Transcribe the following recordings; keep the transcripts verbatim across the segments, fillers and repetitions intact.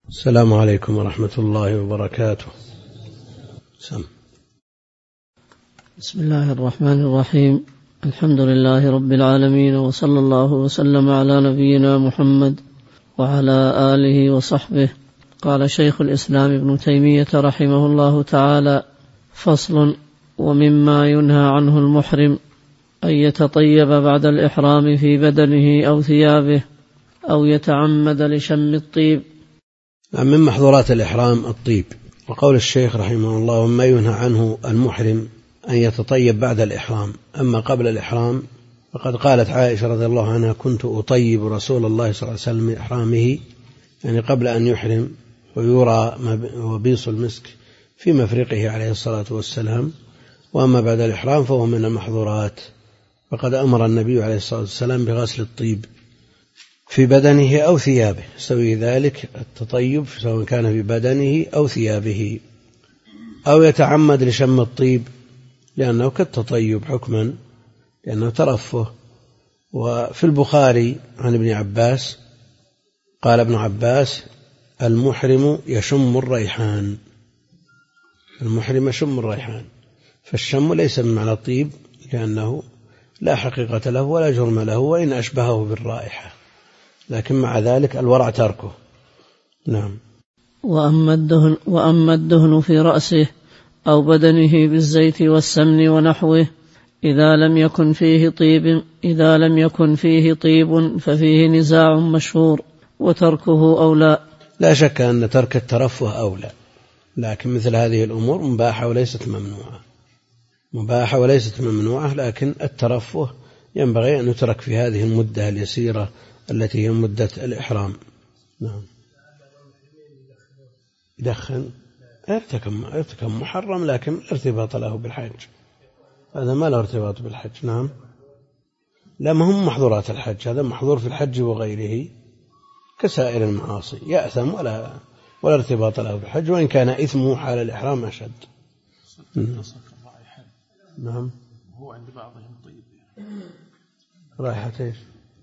السلام عليكم ورحمة الله وبركاته. سم. بسم الله الرحمن الرحيم. الحمد لله رب العالمين، وصلى الله وسلم على نبينا محمد وعلى آله وصحبه. قال شيخ الإسلام ابن تيمية رحمه الله تعالى: فصل: ومما ينهى عنه المحرم أن يتطيب بعد الإحرام في بدنه أو ثيابه أو يتعمد لشم الطيب. من محظورات الإحرام الطيب. وقول الشيخ رحمه الله: وما ينهى عنه المحرم أن يتطيب بعد الإحرام. أما قبل الإحرام فقد قالت عائشة رضي الله عنها: كنت أطيب رسول الله صلى الله عليه وسلم إحرامه، يعني قبل أن يحرم، ويرى وبيص المسك في مفرقه عليه الصلاة والسلام. وأما بعد الإحرام فهو من المحظورات، فقد أمر النبي عليه الصلاة والسلام بغسل الطيب في بدنه أو ثيابه، سوي ذلك التطيب سواء كان في بدنه أو ثيابه. أو يتعمد لشم الطيب، لأنه كالتطيب حكما، لأنه ترفه. وفي البخاري عن ابن عباس قال ابن عباس: المحرم يشم الريحان. المحرم يشم الريحان، فالشم ليس من معنى الطيب، لأنه لا حقيقة له ولا جرم له، وإن أشبهه بالرائحة، لكن مع ذلك الورع تركه. نعم. وأما الدهن, وأما الدهن في رأسه أو بدنه بالزيت والسمن ونحوه إذا لم يكن فيه طيب إذا لم يكن فيه طيب ففيه نزاع مشهور، وتركه أولى. لا شك أن ترك الترفه أولى، لكن مثل هذه الأمور مباحة وليست ممنوعة. مباحة وليست ممنوعة، لكن الترفه ينبغي أن يترك في هذه المدة اليسيرة التي هي مدة الإحرام. نعم. يدخن ارتكب محرم، لكن ارتباط له بالحج، هذا ما له ارتباط بالحج. نعم. لا، ما هم محظورات الحج، هذا محظور في الحج وغيره كسائر المعاصي، يأثم ولا ولا ارتباط له بالحج، وإن كان إثمه حال الإحرام أشد. نعم. هو عند بعضهم طيب. رائحة ايش؟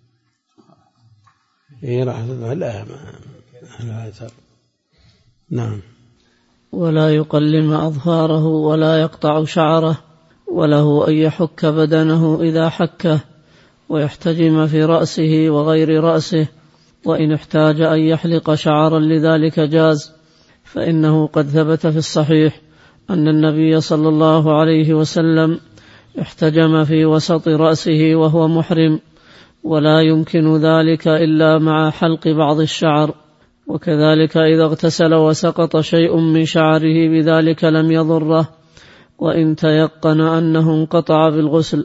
ايه رائحة؟ لا ما لا يثر. نعم. ولا يقلم أظفاره ولا يقطع شعره، وله أن يحك بدنه إذا حكه، ويحتجم في رأسه وغير رأسه، وإن احتاج أن يحلق شعرا لذلك جاز، فإنه قد ثبت في الصحيح أن النبي صلى الله عليه وسلم احتجم في وسط رأسه وهو محرم، ولا يمكن ذلك إلا مع حلق بعض الشعر. وكذلك إذا اغتسل وسقط شيء من شعره بذلك لم يضره، وإن تيقن أنه انقطع بالغسل.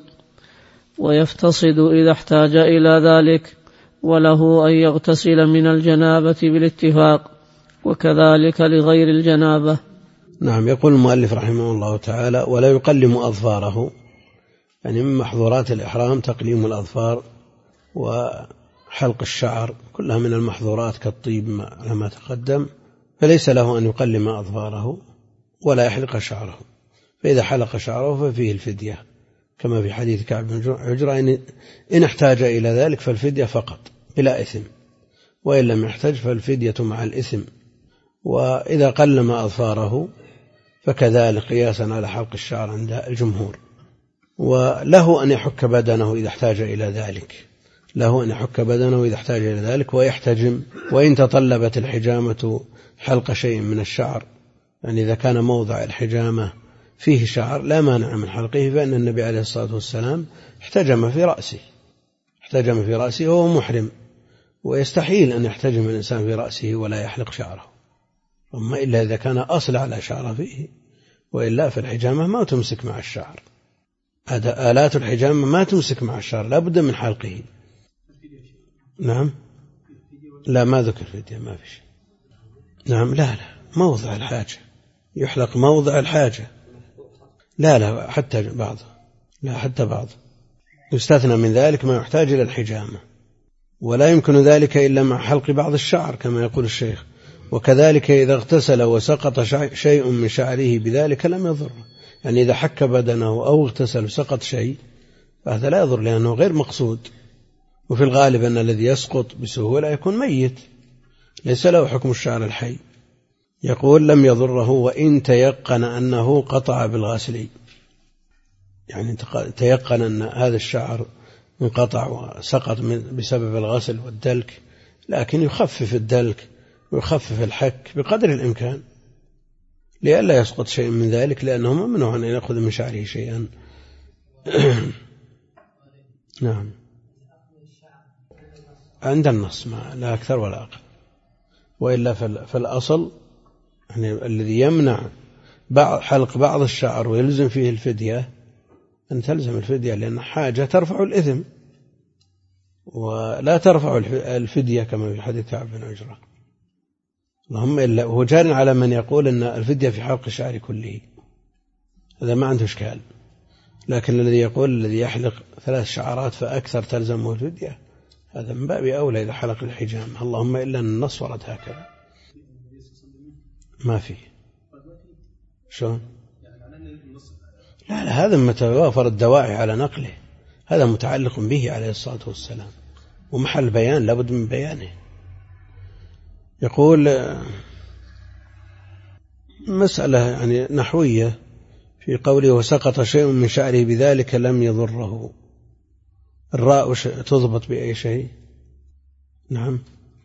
ويفتصد إذا احتاج إلى ذلك، وله أن يغتسل من الجنابة بالاتفاق، وكذلك لغير الجنابة. نعم. يقول المؤلف رحمه الله تعالى: ولا يقلم أظفاره، يعني من محظورات الإحرام تقليم الأظفار وحلق الشعر، كلها من المحظورات كالطيب على ما تقدم. فليس له أن يقلم أظفاره ولا يحلق شعره، فإذا حلق شعره ففيه الفدية، كما في حديث كعب بن عجرة: إن احتاج إلى ذلك فالفدية فقط بلا إثم، وإن لم يحتاج فالفدية مع الإثم. وإذا قلم أظفاره فكذلك قياسا على حلق الشعر عند الجمهور. وله أن يحك بدنه إذا احتاج إلى ذلك، له أن يحك بدنه إذا احتاج إلى ذلك ويحتجم. وإن تطلبت الحجامة حلق شيء من الشعر، يعني إذا كان موضع الحجامة فيه شعر لا مانع من حلقه، فإن النبي عليه الصلاة والسلام احتجم في رأسه احتجم في رأسه وهو محرم، ويستحيل أن يحتجم الإنسان في رأسه ولا يحلق شعره، أما إلا إذا كان أصل على شعر فيه، وإلا فالحجامة ما تمسك مع الشعر. آلات الحجامة ما تمسك مع الشعر، لا بد من حلقه. نعم. لا، ما ذكر فدية، ما في شيء. نعم. لا لا موضع الحاجة يحلق، موضع الحاجة. لا لا حتى بعض لا حتى بعض يستثنى من ذلك ما يحتاج إلى الحجامة، ولا يمكن ذلك إلا مع حلق بعض الشعر كما يقول الشيخ. وكذلك إذا اغتسل وسقط شيء من شعره بذلك لم يضر، يعني إذا حك بدنه أو اغتسل وسقط شيء فهذا لا يضر، لأنه غير مقصود. وفي الغالب أن الذي يسقط بسهولة يكون ميت، ليس له حكم الشعر الحي. يقول لم يضره وإن تيقن أنه قطع بالغسل، يعني تيقن أن هذا الشعر انقطع وسقط بسبب الغسل والدلك، لكن يخفف الدلك ويخفف الحك بقدر الإمكان لئلا يسقط شيء من ذلك، لأنه ممنوع أن يأخذ من شعره شيئا. نعم، عند النص ما لا أكثر ولا أقل، وإلا فالأصل يعني الذي يمنع حلق بعض الشعر ويلزم فيه الفدية أن تلزم الفدية، لأن حاجة ترفع الإثم ولا ترفع الفدية كما في حديث كعب بن عجرة. اللهم إلا هو جار على من يقول أن الفدية في حلق الشعر كله، هذا ما عنده إشكال، لكن الذي يقول الذي يحلق ثلاث شعرات فأكثر تلزمه الفدية، هذا من باب أولى إذا حلق الحجام. اللهم إلا أن النص ورد هكذا، ما فيه شلون؟ لا لا، هذا متى وافر الدواعي على نقله، هذا متعلق به عليه الصلاة والسلام ومحل بيان لابد من بيانه. يقول مسألة يعني نحوية في قوله وسقط شيء من شعره بذلك لم يضره، الراء تضبط بأي شيء؟ نعم،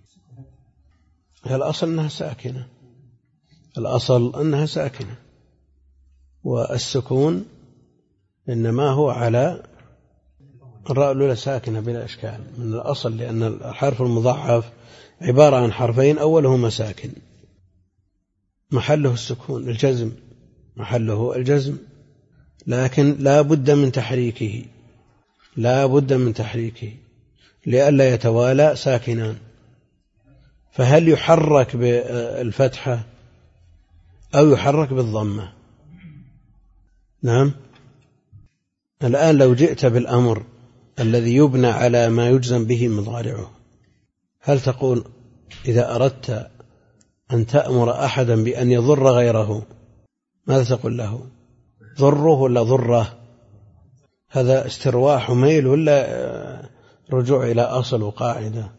الأصل أنها ساكنة، الأصل أنها ساكنة، والسكون إنما هو على الراء الأولى ساكنة بلا إشكال من الأصل، لأن الحرف المضاعف عبارة عن حرفين أولهما ساكن محله السكون الجزم، محله الجزم، لكن لا بد من تحريكه، لا بد من تحريكه لئلا يتوالى ساكنان. فهل يحرك بالفتحة أو يحرك بالضمة؟ نعم. الآن لو جئت بالأمر الذي يبنى على ما يجزم به مضارعه، هل تقول إذا أردت أن تأمر أحدا بأن يضر غيره ماذا تقول له؟ ضره ولا ضره؟ هذا استرواح وميل ولا رجوع إلى أصل وقاعدة؟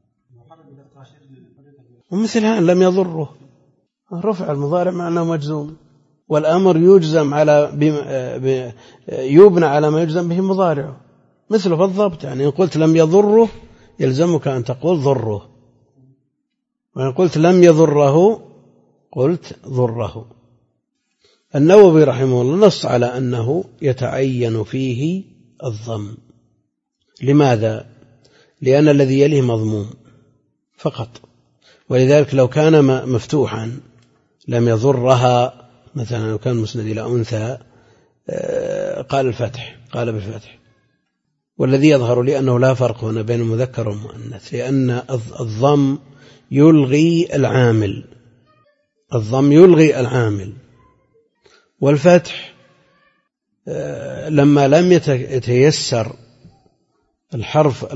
ومثل هذا لم يضره، رفع المضارع معناه مجزوم، والأمر يجزم على يبنى على ما يجزم به مضارعه مثله بالضبط. يعني إن قلت لم يضره يلزمك أن تقول ضره، وإن قلت لم يضره قلت ضره. النووي رحمه الله نص على أنه يتعين فيه الضم. لماذا؟ لأن الذي يليه مضموم فقط، ولذلك لو كان مفتوحا لم يضرها، مثلا لو كان مسند إلى أنثى قال الفتح، قال بالفتح. والذي يظهر لي أنه لا فرق هنا بين المذكر والمؤنث، لأن الضم يلغي العامل، الضم يلغي العامل، والفتح لما لم يتيسر الحرف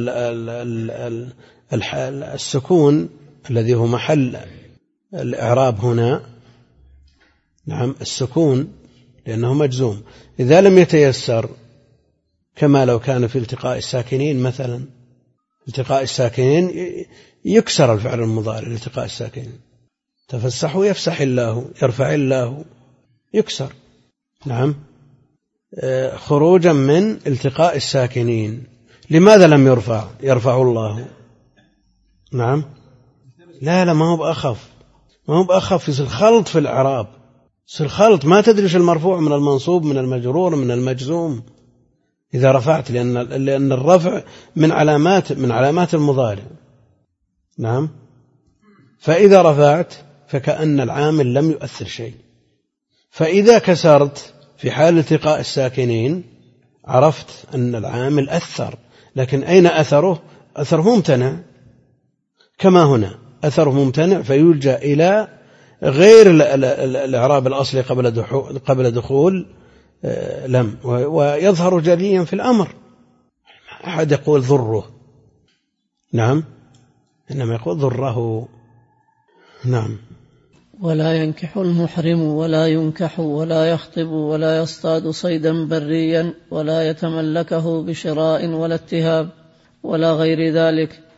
السكون الذي هو محل الإعراب هنا، نعم السكون لأنه مجزوم، إذا لم يتيسر كما لو كان في التقاء الساكنين مثلا، التقاء الساكنين يكسر الفعل المضارع، التقاء الساكنين تفسحوا يفسح الله، يرفع الله، يكسر. نعم، خروجا من التقاء الساكنين. لماذا لم يرفع؟ يرفع الله. نعم، لا لا، ما هو بأخف، ما هو بأخف، يصير خلط في الإعراب، يصير خلط، ما تدريش المرفوع من المنصوب من المجرور من المجزوم إذا رفعت، لأن لأن الرفع من علامات من علامات المضارع. نعم، فإذا رفعت فكأن العامل لم يؤثر شيء. فإذا كسرت في حال التقاء الساكنين عرفت أن العامل أثر، لكن أين أثره؟ أثره ممتنع، كما هنا أثره ممتنع فيلجأ إلى غير الإعراب الأصلي قبل دخول, قبل دخول لم، ويظهر جليا في الأمر. أحد يقول ضره، نعم، إنما يقول ضره. نعم. ولا ينكح المحرم ولا ينكح ولا يخطب ولا يصطاد صيدا بريا ولا يتملكه بشراء ولا اتهاب ولا غير ذلك،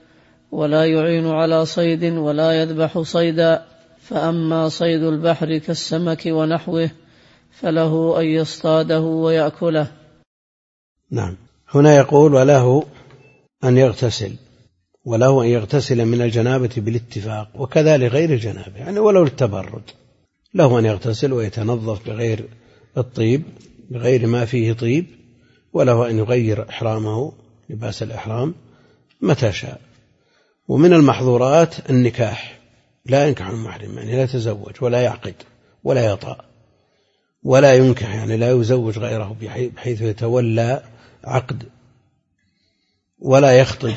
ولا يعين على صيد ولا يذبح صيدا. فأما صيد البحر كالسمك ونحوه فله أن يصطاده ويأكله. نعم. هنا يقول وله أن يغتسل، وله أن يغتسل من الجنابة بالاتفاق، وكذا لغير الجنابة، يعني ولو للتبرد له أن يغتسل ويتنظف بغير الطيب، بغير ما فيه طيب، وله أن يغير إحرامه لباس الإحرام متى شاء. ومن المحظورات النكاح، لا ينكح المحرم، يعني لا يتزوج ولا يعقد ولا يطأ ولا ينكح، يعني لا يزوج غيره بحيث يتولى عقد، ولا يخطب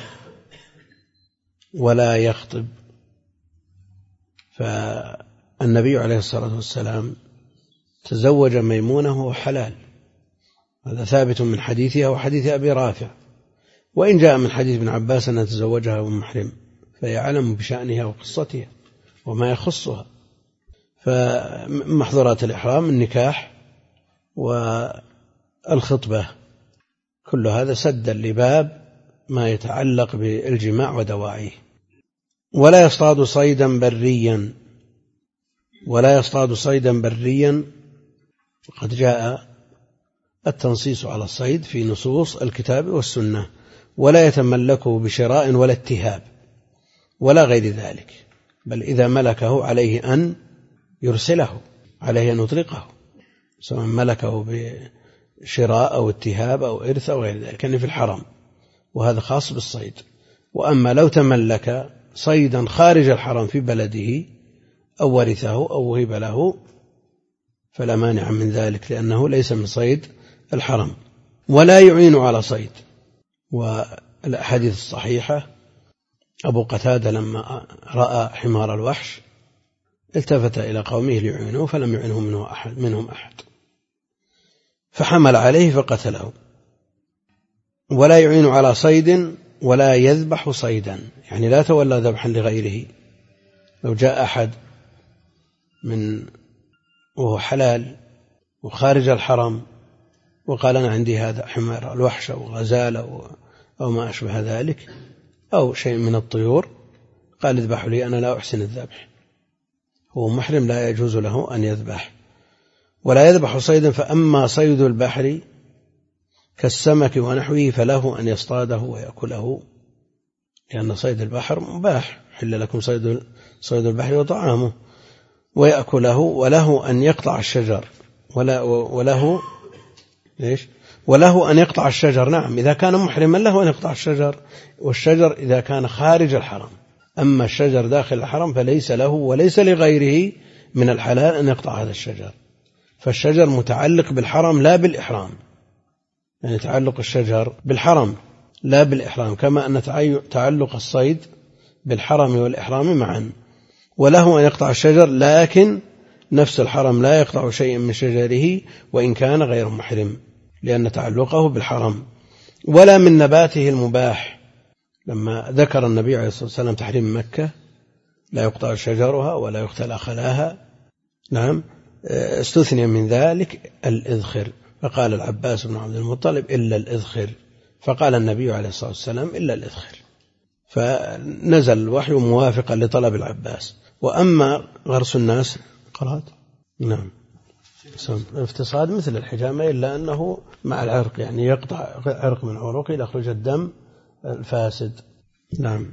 ولا يخطب. فالنبي عليه الصلاة والسلام تزوج ميمونة وهو حلال، هذا ثابت من حديثها وحديث أبي رافع، وإن جاء من حديث ابن عباس أن تزوجها وهو محرم فيعلم بشأنها وقصتها وما يخصها. فمحظورات الإحرام النكاح والخطبة، كل هذا سدا لباب ما يتعلق بالجماع ودواعيه. ولا يصطاد صيدا بريا، ولا يصطاد صيدا بريا، وقد جاء التنصيص على الصيد في نصوص الكتاب والسنة. ولا يتملكه بشراء ولا اتهاب ولا غير ذلك، بل إذا ملكه عليه أن يرسله، عليه أن يطلقه، سواء ملكه بشراء أو اتهاب أو إرث أو غير ذلك، يعني في الحرم، وهذا خاص بالصيد. وأما لو تملك صيدا خارج الحرم في بلده أو ورثه أو وهب له فلا مانع من ذلك، لأنه ليس من صيد الحرم. ولا يعين على صيد، والأحاديث الصحيحة أبو قتادة لما رأى حمار الوحش التفت إلى قومه ليعينوه فلم يعينه منه أحد منهم أحد فحمل عليه فقتله. ولا يعين على صيد ولا يذبح صيدا، يعني لا تولى ذبحا لغيره. لو جاء أحد من وهو حلال وخارج الحرم وقال أنا عندي هذا حمار الوحش أو غزالة أو ما أشبه ذلك أو شيء من الطيور، قال اذبحوا لي أنا لا أحسن الذبح، هو محرم لا يجوز له أن يذبح. ولا يذبح صيدا. فأما صيد البحر كالسمك ونحوه فله أن يصطاده ويأكله، لأن صيد البحر مباح، حل لكم صيد صيد البحر وطعامه، ويأكله. وله أن يقطع الشجر، ولا وله إيش وله أن يقطع الشجر. نعم، إذا كان محرما له أن يقطع الشجر، والشجر إذا كان خارج الحرم. أما الشجر داخل الحرم فليس له وليس لغيره من الحلال أن يقطع هذا الشجر، فالشجر متعلق بالحرم لا بالإحرام، يعني تعلق الشجر بالحرم لا بالإحرام، كما أن تعلق الصيد بالحرم والإحرام معا. وله أن يقطع الشجر، لكن نفس الحرم لا يقطع شيئا من شجره وإن كان غير محرم، لأن تعلقه بالحرم. ولا من نباته المباح، لما ذكر النبي عليه الصلاة والسلام تحريم مكة لا يقطع شجرها ولا يقتل خلاها، نعم، استثني من ذلك الإذخر، فقال العباس بن عبد المطلب إلا الإذخر، فقال النبي عليه الصلاة والسلام إلا الإذخر، فنزل الوحي موافقا لطلب العباس. وأما غرس الناس قرأت نعم الافتصاد مثل الحجامة، إلا أنه مع العرق، يعني يقطع عرق من عروقه ليخرج الدم الفاسد. نعم.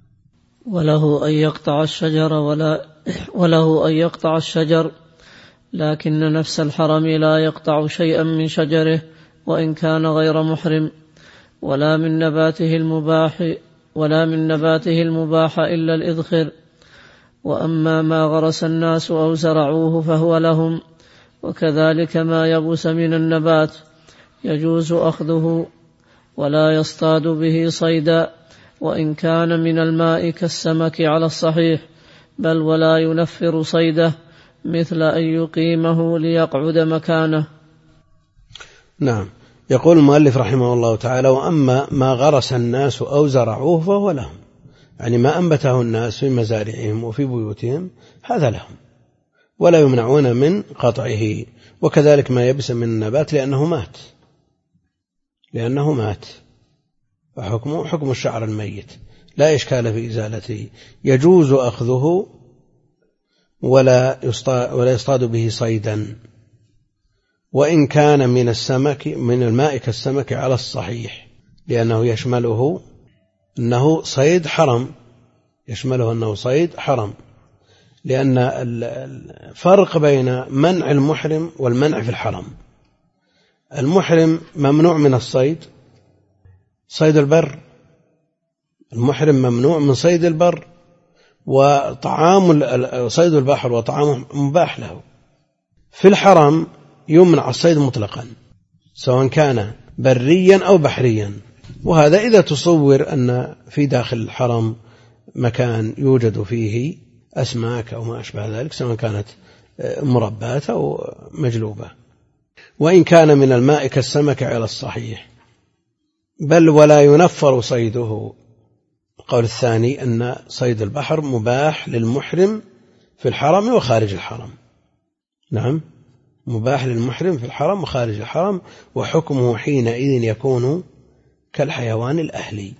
وله أن يقطع الشجر ولا وله أن يقطع الشجر، لكن نفس الحرم لا يقطع شيئا من شجره وإن كان غير محرم. ولا من نباته المباح ولا من نباته المباح إلا الإذخر. وأما ما غرس الناس أو زرعوه فهو لهم، وكذلك ما يبس من النبات يجوز أخذه، ولا يصطاد به صيدا وإن كان من الماء كالسمك على الصحيح، بل ولا ينفر صيده مثل أن يقيمه ليقعد مكانه. نعم. يقول المؤلف رحمه الله تعالى: وأما ما غرس الناس أو زرعوه فهو لهم، يعني ما أنبته الناس في مزارعهم وفي بيوتهم هذا لهم، ولا يمنعون من قطعه. وكذلك ما يبس من النبات لأنه مات لأنه مات فحكمه حكم الشعر الميت، لا إشكال في إزالته، يجوز أخذه ولا يصطاد, ولا يصطاد به صيدا، وإن كان من السمك من الماء كالسمك على الصحيح، لأنه يشمله أنه صيد حرم، يشمله أنه صيد حرم، لأن الفرق بين منع المحرم والمنع في الحرم. المحرم ممنوع من الصيد، صيد البر، المحرم ممنوع من صيد البر، وطعام صيد البحر وطعامه مباح له. في الحرم يمنع الصيد مطلقا سواء كان بريا أو بحريا، وهذا إذا تصور أن في داخل الحرم مكان يوجد فيه أسماك أو ما أشبه ذلك، سواء كانت مربات أو مجلوبة. وإن كان من الماء كالسمك على الصحيح، بل ولا ينفر صيده. القول الثاني أن صيد البحر مباح للمحرم في الحرم وخارج الحرم. نعم، مباح للمحرم في الحرم وخارج الحرم، وحكمه حينئذ يكون كالحيوان الأهلي،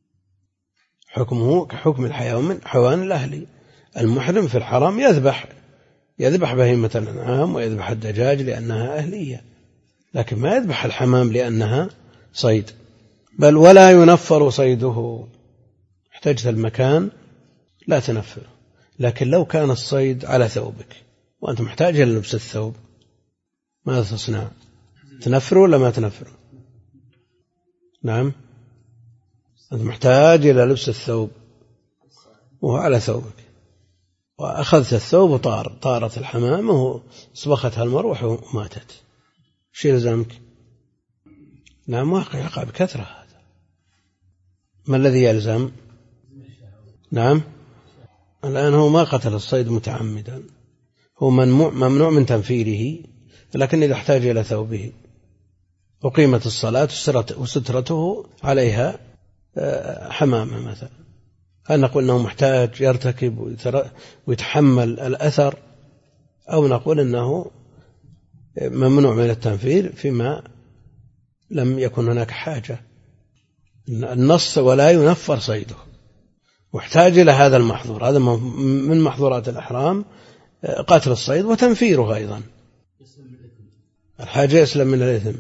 حكمه كحكم الحيوان حيوان الأهلي. المحرم في الحرم يذبح يذبح بهيمة الأنعام ويذبح الدجاج لأنها أهلية، لكن ما يذبح الحمام لأنها صيد. بل ولا ينفر صيده، احتجت المكان لا تنفره. لكن لو كان الصيد على ثوبك وأنت محتاج إلى لبس الثوب، ماذا تصنع؟ تنفره ولا ما تنفره؟ نعم، أنت محتاج إلى لبس الثوب وهو على ثوبك، وأخذت الثوب وطار طارت الحمامة وصبختها المروح وماتت، شو يلزمك؟ نعم، واقع يقع بكثرة هذا. ما الذي يلزم؟ نعم، الآن هو ما قتل الصيد متعمدا، هو ممنوع من تنفيره، لكن إذا احتاج إلى ثوبه وقيمة الصلاة وسترته عليها حمامة مثلا، هل نقول أنه محتاج يرتكب ويتحمل الأثر، أو نقول أنه ممنوع من التنفير فيما لم يكن هناك حاجة؟ النص ولا ينفر صيده، واحتاج إلى هذا المحظور، هذا من محظورات الإحرام قتل الصيد وتنفيره أيضا. الحاجة يسلم من الإثم،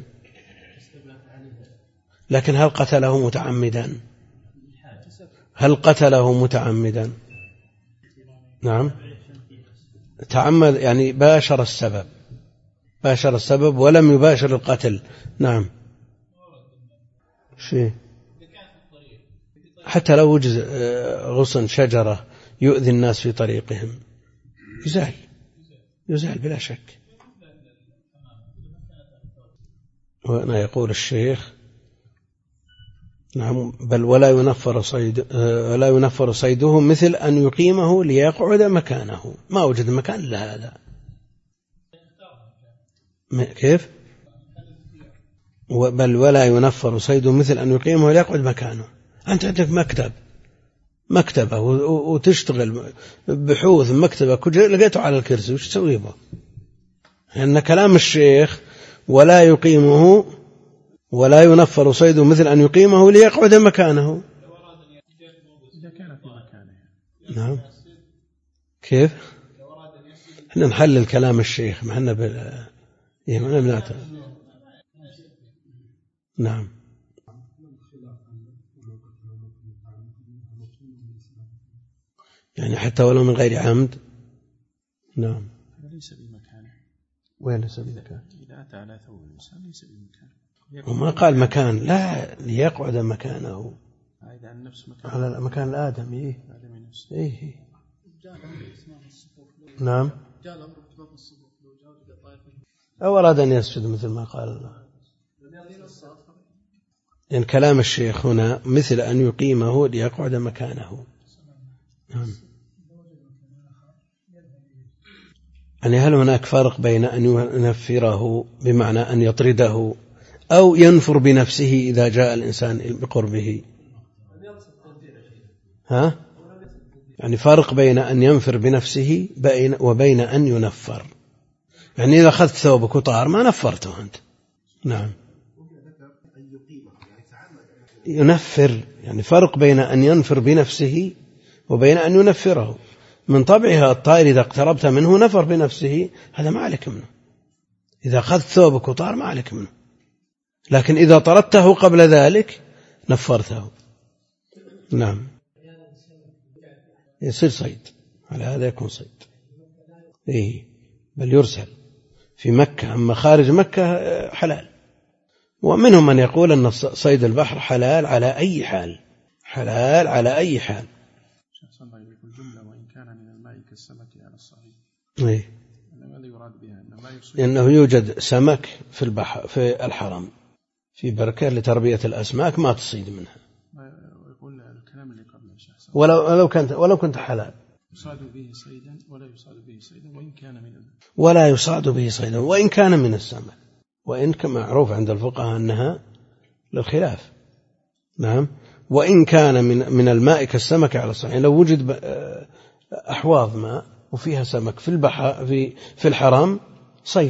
لكن هل قتله متعمدا؟ هل قتله متعمدا؟ نعم، تعمد يعني باشر السبب، باشر السبب ولم يباشر القتل. نعم، شيء حتى لو وجد غصن شجرة يؤذي الناس في طريقهم يزال، يزال بلا شك. وأنا يقول الشيخ نعم، بل ولا ينفر صيد ولا ينفر صيده مثل أن يقيمه ليقعد مكانه، ما وجد مكان لهذا. كيف؟ بل ولا ينفر صيده مثل أن يقيمه ليقعد مكانه. أنت عندك مكتب مكتبة وتشتغل بحوث مكتبك لقيته على الكرسي، وش تسوي به؟ لأن كلام الشيخ ولا يقيمه ولا ينفر صيده مثل أن يقيمه ليقعد مكانه. إذا كان في مكانه. نعم، كيف؟ احنا نحلل كلام الشيخ، ما احنا بال يهمنا بناته. نعم، يعني حتى ولو من غير عمد. نعم، ليس بمكانه. وين ليس بمكانه؟ إذا أتى على ثوب الإنسان ليس بمكانه. وما قال مكان، لا ليقعد مكانه هذا عن نفس مكان على مكان الآدمي. إيه؟ آدمي نفسه. إيه. نعم، أو أراد أن يسجد مثل ما قال الله. يعني كلام الشيخ هنا مثل أن يقيمه ليقعد مكانه. نعم، يعني هل هناك فرق بين أن ينفره بمعنى أن يطرده أو ينفر بنفسه إذا جاء الإنسان بقربه؟ ها؟ يعني فرق بين أن ينفر بنفسه وبين أن ينفر. يعني إذا أخذت ثوبك وطار ما نفرته أنت. نعم، ينفر يعني فرق بين أن ينفر بنفسه وبين أن ينفره. من طبعها الطائر إذا اقتربت منه نفر بنفسه، هذا ما عليك منه. إذا أخذت ثوبك وطار ما عليك منه، لكن إذا طردته قبل ذلك نفرته. نعم، يصير صيد، على هذا يكون صيد. إيه، بل يرسل في مكة، أما خارج مكة حلال. ومنهم من يقول أن صيد البحر حلال على أي حال، حلال على أي حال. وإن كان من الماء كالسمك على الصحيح. إيه، ماذا يراد بها؟ لأنه يوجد سمك في البحر في الحرم في بركة لتربية الأسماك ما تصيد منها. يقول الكلام اللي قبله ولو ولو كنت ولو كنت حلال. يصاد به صيدا ولا يصاد به صيدا وإن كان من الماء. ولا يصاد به صيدا وإن كان من السمك، وإن كما معروف عند الفقهاء أنها للخلاف. نعم، وإن كان من من الماء كالسمك على الصحيح. لو وجد أحواض ماء وفيها سمك في البحر في في الحرام صيد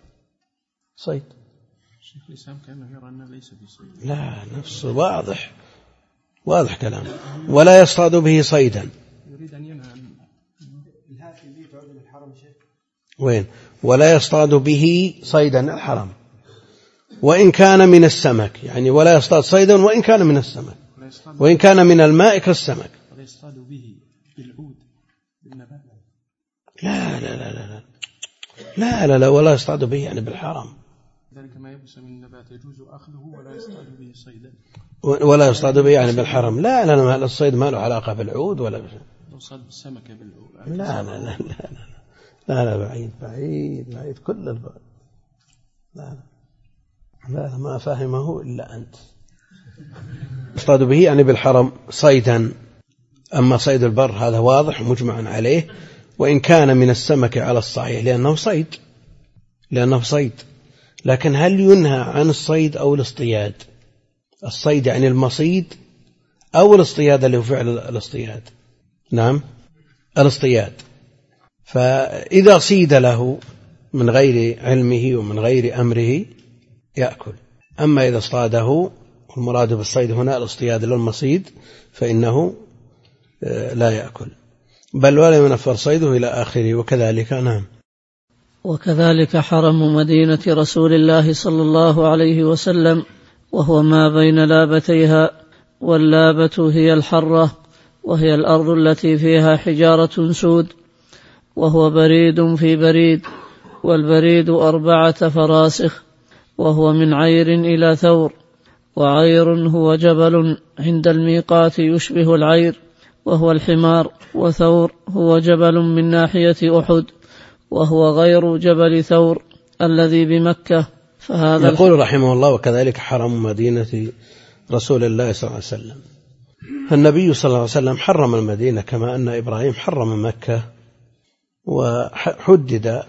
صيد. شيخ الإسلام كأنه يرى أنه ليس بصيد. لا، نفس واضح واضح كلام. ولا يصطاد به صيدا. يريد أن ينهى عن الهاتف اللي تعود الحرم شيخ. وين؟ ولا يصطاد به صيدا الحرام وإن كان من السمك، يعني ولا يصطاد صيدا وإن كان من السمك، وإن كان من الماء كالسمك. ولا يصطاد به بالعود بالنبات. لا لا لا لا لا لا لا ولا يصطاد به يعني بالحرام. ذلك ما يبس من النبات يجوز أخذه ولا يصطاد به صيدا. ولا يصطاد به يعني بالحرام. لا لا لا الصيد ما له علاقة بالعود ولا بشيء. يصطاد بالسمكة بالعود. لا لا لا لا لا لا بعيد بعيد بعيد كل البعد. لا لا ما فهمه إلا أنت. يصطاد به يعني بالحرم صيدا. أما صيد البر هذا واضح مجمع عليه، وإن كان من السمك على الصحيح لأنه صيد لأنه صيد. لكن هل ينهى عن الصيد أو الاصطياد؟ الصيد يعني المصيد أو الاصطياد اللي هو فعل الاصطياد؟ نعم، الاصطياد. فإذا صيد له من غير علمه ومن غير أمره يأكل. أما إذا اصطاده، المراد بالصيد هنا الاصطياد للمصيد، فإنه لا يأكل، بل ولا ينفر صيده إلى آخره. وكذلك نعم وكذلك حرم مدينة رسول الله صلى الله عليه وسلم، وهو ما بين لابتيها، واللابة هي الحرة، وهي الأرض التي فيها حجارة سود، وهو بريد في بريد، والبريد أربعة فراسخ، وهو من عير إلى ثور. وعير هو جبل عند الميقات يشبه العير وهو الحمار، وثور هو جبل من ناحية أحد وهو غير جبل ثور الذي بمكة. فهذا يقول رحمه الله: وكذلك حرم مدينة رسول الله صلى الله عليه وسلم. النبي صلى الله عليه وسلم حرم المدينة كما أن إبراهيم حرم مكة، وحدد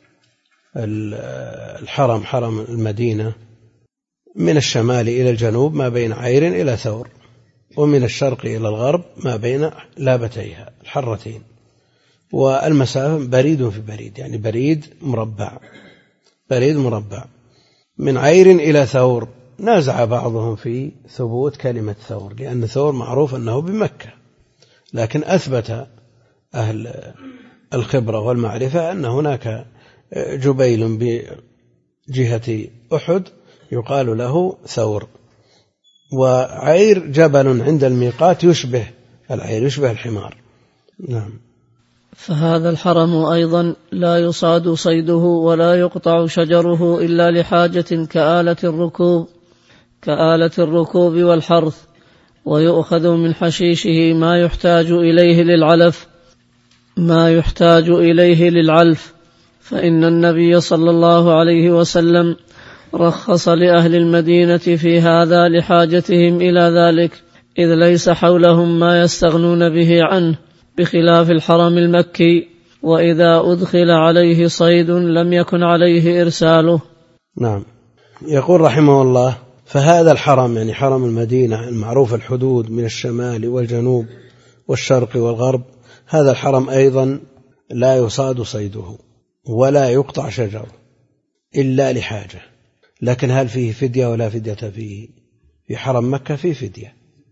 الحرم حرم المدينة من الشمال إلى الجنوب ما بين عير إلى ثور، ومن الشرق إلى الغرب ما بين لابتيها الحرتين، والمسافة بريد في بريد، يعني بريد مربع بريد مربع. من عير إلى ثور نازع بعضهم في ثبوت كلمة ثور، لأن ثور معروف أنه بمكة، لكن أثبت أهل الخبرة والمعرفة أن هناك جبيل بجهة أحد يقال له ثور، وعير جبل عند الميقات يشبه العير يشبه الحمار. نعم. فهذا الحرم أيضا لا يصاد صيده ولا يقطع شجره إلا لحاجة كآلة الركوب كآلة الركوب والحرث، ويؤخذ من حشيشه ما يحتاج إليه للعلف ما يحتاج إليه للعلف فإن النبي صلى الله عليه وسلم رخص لأهل المدينة في هذا لحاجتهم إلى ذلك، إذ ليس حولهم ما يستغنون به عنه، بخلاف الحرم المكي، وإذا أدخل عليه صيد لم يكن عليه إرساله. نعم. يقول رحمه الله: فهذا الحرم يعني حرم المدينة المعروف الحدود من الشمال والجنوب والشرق والغرب، هذا الحرم أيضا لا يصاد صيده ولا يقطع شجره إلا لحاجة. لكن هل فيه فدية ولا فدية فيه؟ في حرم مكة فيه فدية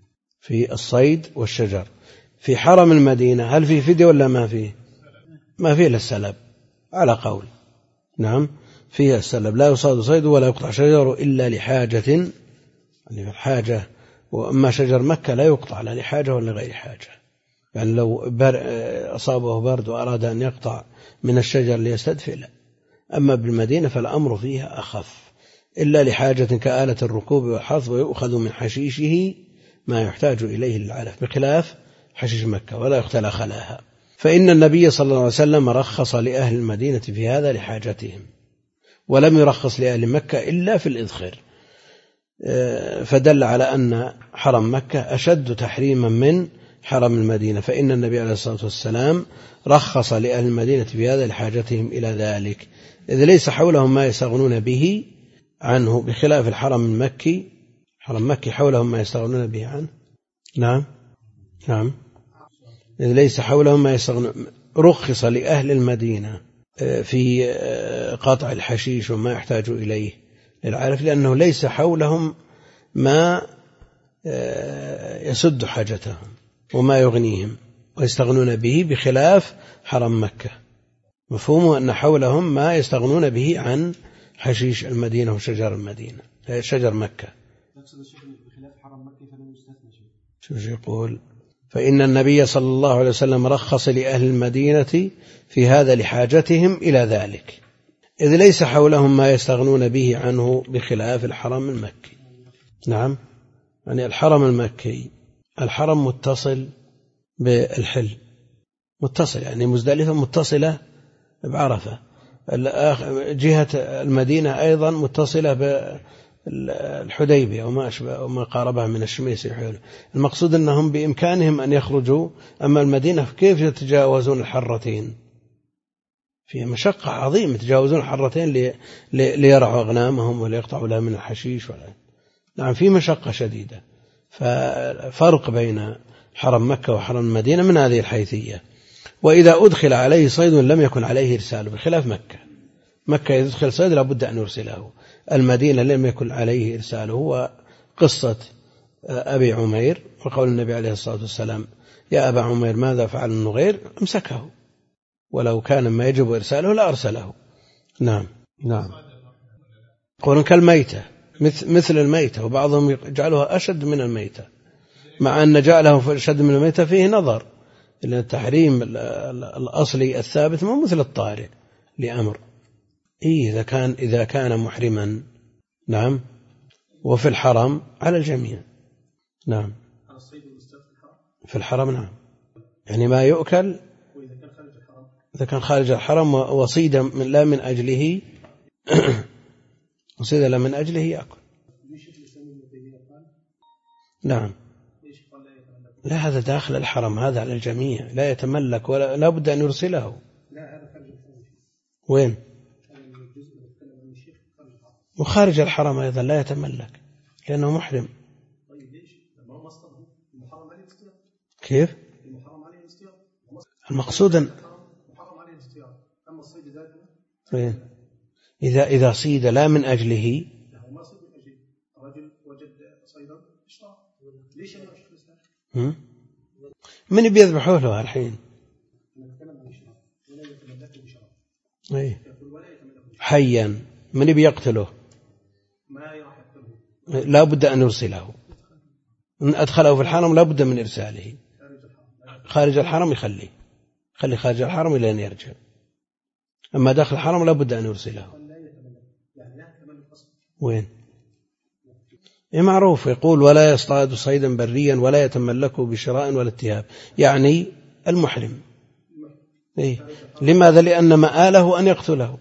في الصيد والشجر. في حرم المدينة هل فيه فدية ولا ما فيه؟ ما فيه إلا السلب على قول. نعم فيه السلب، لا يصاد صيد ولا يقطع شجر إلا لحاجة، يعني الحاجة. وأما شجر مكة لا يقطع لا لحاجة ولا غير حاجة، يعني لو أصابه برد وأراد أن يقطع من الشجر ليستدفئ لا. أما بالمدينة فالأمر فيها أخف، إلا لحاجة كآلة الركوب والحرث، ويؤخذ من حشيشه ما يحتاج إليه للعلف، بخلاف حشيش مكة ولا يختلى خلاها. فإن النبي صلى الله عليه وسلم رخص لأهل المدينة في هذا لحاجتهم، ولم يرخص لأهل مكة إلا في الإذخر، فدل على أن حرم مكة أشد تحريما من حرم المدينة. فإن النبي عليه الصلاة والسلام رخص لأهل المدينة في هذا لحاجتهم إلى ذلك، إذ ليس حولهم ما يستغنون به عنه، بخلاف الحرم المكي. حرم مكي حولهم ما يستغنون به عنه. نعم نعم إذ ليس حولهم ما يستغنون. رخص لأهل المدينة في قطع الحشيش وما يحتاج إليه للعارف، لأنه ليس حولهم ما يسد حاجتهم وما يغنيهم ويستغنون به، بخلاف حرم مكة. مفهومه أن حولهم ما يستغنون به عن حشيش المدينة وشجر المدينة شجر مكة. شو يقول؟ فإن النبي صلى الله عليه وسلم رخص لأهل المدينة في هذا لحاجتهم إلى ذلك، إذ ليس حولهم ما يستغنون به عنه، بخلاف الحرم المكي. نعم يعني الحرم المكي الحرم متصل بالحل، متصل يعني مزدلفة متصلة بعرفة، جهة المدينة أيضا متصلة بالحديبية وما أشبه وما قاربها من الشميس. المقصود أنهم بإمكانهم أن يخرجوا، أما المدينة كيف يتجاوزون الحرتين؟ في مشقة عظيمة، يتجاوزون الحرتين ليرعوا أغنامهم وليقطعوا لها من الحشيش ولا. نعم في مشقة شديدة. ففرق بين حرم مكة وحرم المدينة من هذه الحيثية. وإذا أدخل عليه صيد لم يكن عليه إرساله، بخلاف مكة. مكة إذا أدخل صيد لابد أن يرسله، المدينة لم يكن عليه إرساله. هو قصة أبي عمير وقول النبي عليه الصلاة والسلام يا أبا عمير ماذا فعل النغير؟ أمسكه، ولو كان ما يجب إرساله لا أرسله. نعم نعم قولون كالميتة، مثل الميتة، وبعضهم يجعلها أشد من الميتة، مع أن جعله أشد من الميتة فيه نظر، لأن التحريم الأصلي الثابت مو مثل الطارئ لأمر. إيه إذا كان إذا كان محرما. نعم وفي الحرم على الجميع. نعم في الحرم نعم، يعني ما يؤكل. إذا كان خارج الحرم وصيد من لا من أجله وصيد لا من أجله يأكل. نعم لا هذا داخل الحرم، هذا على الجميع، لا يتملك ولا لا بد أن يرسله. وين؟ وخارج الحرم أيضا لا يتملك لأنه محرم. كيف؟ المقصود إذا إذا صيد لا من أجله من بيذبحوه له الحين؟ حيا من بيقتله؟ لا بد أن يرسله. إن أدخله في الحرم لا بد من إرساله. خارج الحرم يخليه خلي خارج الحرم إلى أن يرجع، أما داخل الحرم لا بد أن يرسله. وين؟ معروف يقول ولا يصطاد صيدا بريا ولا يتملكه بشراء ولا اتهاب، يعني المحرم. إيه؟ لماذا؟ لأن مآله أن يقتله،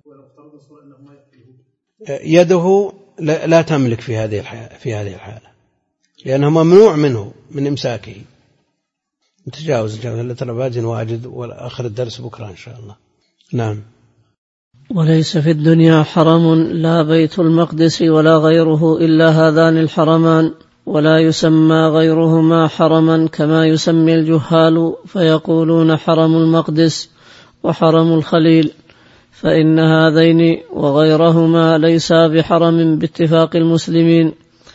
يده لا تملك في هذه في هذه الحالة، لأنه ممنوع منه من إمساكه. نتجاوز الجولة ترى واجد، وآخر الدرس بكرة إن شاء الله. نعم. وليس في الدنيا حرم لا بيت المقدس ولا غيره إلا هذان الحرمان، ولا يسمى غيرهما حرما كما يسمي الجهال فيقولون حرم المقدس وحرم الخليل، فإن هذين وغيرهما ليسا بحرم باتفاق المسلمين،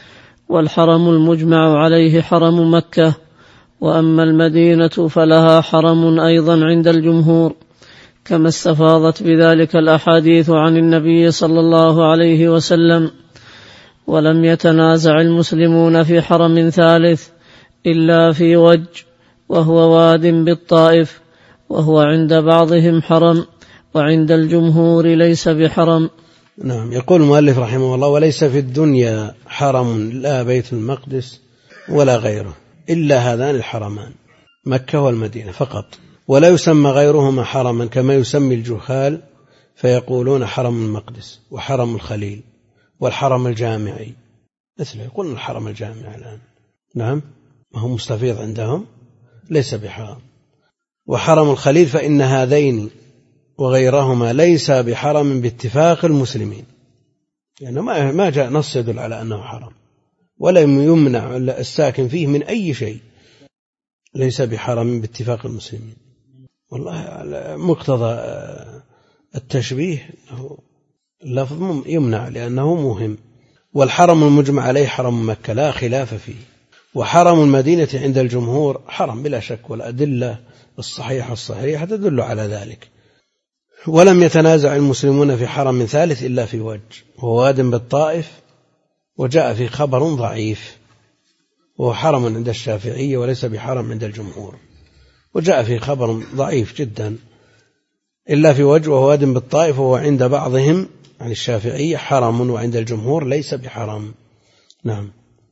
والحرم المجمع عليه حرم مكة، وأما المدينة فلها حرم أيضا عند الجمهور، كما استفاضت بذلك الأحاديث عن النبي صلى الله عليه وسلم. ولم يتنازع المسلمون في حرم ثالث إلا في وج، وهو واد بالطائف، وهو عند بعضهم حرم، وعند الجمهور ليس بحرم. نعم. يقول المؤلف رحمه الله: وليس في الدنيا حرم لا بيت المقدس ولا غيره إلا هذان الحرمان مكة والمدينة فقط، ولا يسمى غيرهما حرما كما يسمي الجهال فيقولون حرم المقدس وحرم الخليل والحرم الجامعي، مثله يقولون الحرم الجامعي الآن. نعم، ما هو مستفيض عندهم، ليس بحرم. وحرم الخليل فإن هذين وغيرهما ليس بحرم باتفاق المسلمين، يعني ما جاء نص يدل على أنه حرم، ولا يمنع الساكن فيه من أي شيء، ليس بحرم باتفاق المسلمين. والله مقتضى التشبيه اللفظ يمنع لأنه مهم. والحرم المجمع عليه حرم مكة لا خلاف فيه، وحرم المدينة عند الجمهور حرم بلا شك، والأدلة الصحيحة الصحيحة تدل على ذلك. ولم يتنازع المسلمون في حرم ثالث إلا في وج، وهو واد بالطائف، وجاء في خبر ضعيف، وهو حرم عند الشافعية وليس بحرم عند الجمهور، وجاء في خبر ضعيف جدا إلا في وج وهو واد بالطائف، وهو عند بعضهم عن الشافعية حرم، وعند الجمهور ليس بحرم. نعم.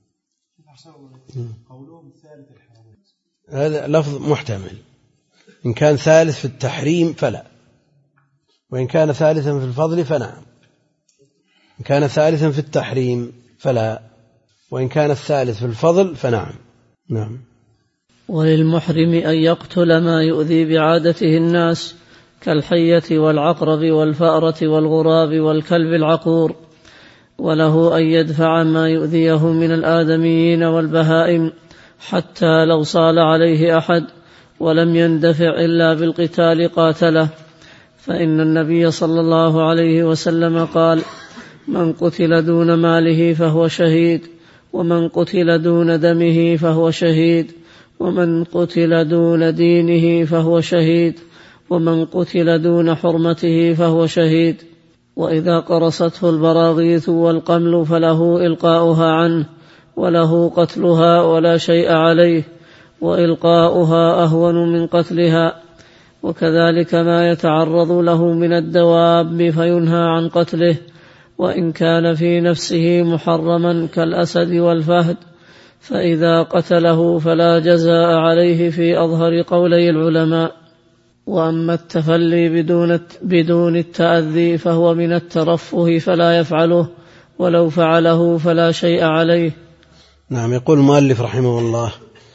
هذا لفظ محتمل، إن كان ثالث في التحريم فلا، وإن كان ثالثا في الفضل فنعم. إن كان ثالثا في التحريم فلا، وإن كان الثالث في الفضل فنعم. نعم. وللمحرم أن يقتل ما يؤذي بعادته الناس كالحية والعقرب والفأرة والغراب والكلب العقور، وله أن يدفع ما يؤذيه من الآدميين والبهائم حتى لو صال عليه أحد ولم يندفع إلا بالقتال قاتله، فإن النبي صلى الله عليه وسلم قال: من قتل دون ماله فهو شهيد، ومن قتل دون دمه فهو شهيد، ومن قتل دون دينه فهو شهيد، ومن قتل دون حرمته فهو شهيد. وإذا قرصته البراغيث والقمل فله إلقاؤها عنه، وله قتلها ولا شيء عليه، وإلقاؤها أهون من قتلها. وكذلك ما يتعرض له من الدواب فينهى عن قتله، وإن كان في نفسه محرما كالأسد والفهد، فإذا قتله فلا جزاء عليه في أظهر قولي العلماء. وأما التفلي بدون بدون التأذي فهو من الترفه فلا يفعله، ولو فعله فلا شيء عليه. نعم. يقول المؤلف رحمه الله: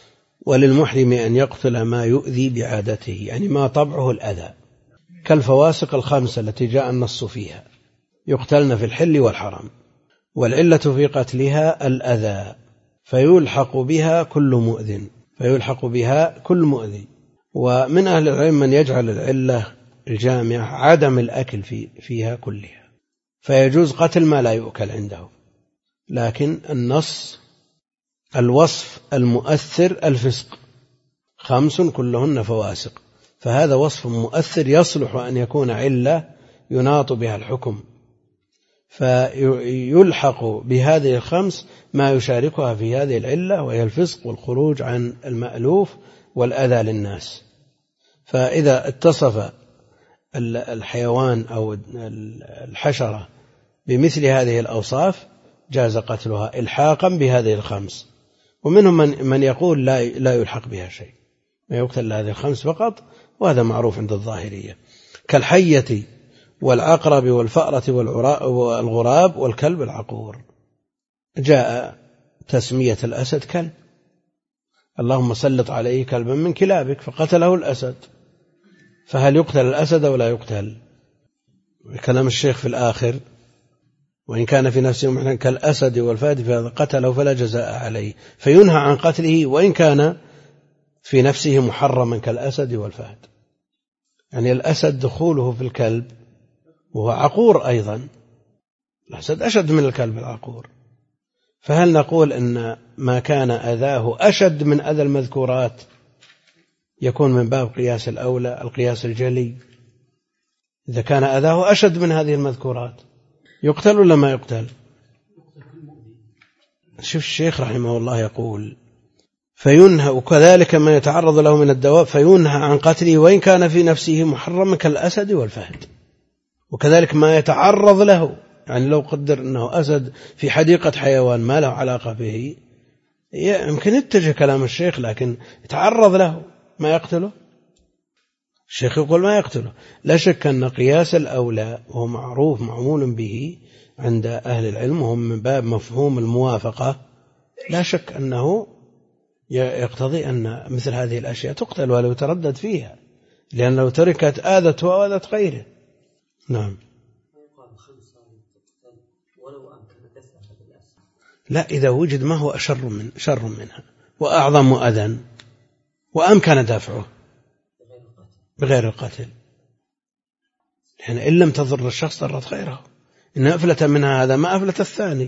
وللمحرم أن يقتل ما يؤذي بعادته، يعني ما طبعه الأذى، كالفواسق الخمسة التي جاء النص فيها، يقتلن في الحل والحرم، والعلة في قتلها الأذى، فيلحق بها كل مؤذن فيلحق بها كل مؤذي. ومن أهل العلم من يجعل العلة الجامعة عدم الأكل في فيها كلها، فيجوز قتل ما لا يؤكل عنده، لكن النص الوصف المؤثر الفسق، خمس كلهن فواسق، فهذا وصف مؤثر يصلح أن يكون علة يناط بها الحكم، فيلحق بهذه الخمس ما يشاركها في هذه العلة، وهي الفسق والخروج عن المألوف والأذى للناس. فإذا اتصف الحيوان أو الحشرة بمثل هذه الأوصاف جاز قتلها إلحاقا بهذه الخمس. ومنهم من, من يقول لا, لا يلحق بها شيء، ما يقتل هذه الخمس فقط، وهذا معروف عند الظاهرية، كالحية والعقرب والفأرة والغراب والكلب العقور. جاء تسمية الأسد كلب، اللهم سلط عليه كلبا من كلابك، فقتله الأسد، فهل يقتل الأسد ولا يقتل؟ كلام الشيخ في الآخر: وإن كان في نفسه محرم كالأسد والفهد فهذا قتله فلا جزاء عليه، فينهى عن قتله وإن كان في نفسه محرما كالأسد والفهد. يعني الأسد دخوله في الكلب وهو عقور أيضا، الأسد أشد من الكلب العقور، فهل نقول أن ما كان أذاه أشد من أذى المذكورات يكون من باب قياس الأولى القياس الجلي؟ إذا كان أذاه أشد من هذه المذكورات يقتل ولا ما يقتل؟ شوف الشيخ رحمه الله يقول فينهى، وكذلك ما يتعرض له من الدواب فينهى عن قتله وإن كان في نفسه محرما كالأسد والفهد. وكذلك ما يتعرض له، يعني لو قدر أنه أسد في حديقة حيوان ما له علاقة به يمكن يتجه كلام الشيخ، لكن يتعرض له ما يقتله. الشيخ يقول ما يقتله. لا شك أن قياس الأولى وهو معروف معمول به عند أهل العلم وهم من باب مفهوم الموافقة، لا شك أنه يقتضي أن مثل هذه الأشياء تقتل ولو تردد فيها، لأن لو تركت آذته وآذت غيره. نعم. لا، إذا وجد ما هو أشر من شر منها وأعظم أذى وأمكن دفعه بغير القتل، يعني إن لم تضر الشخص ضرت غيره، إن أفلت منها هذا ما أفلت الثاني.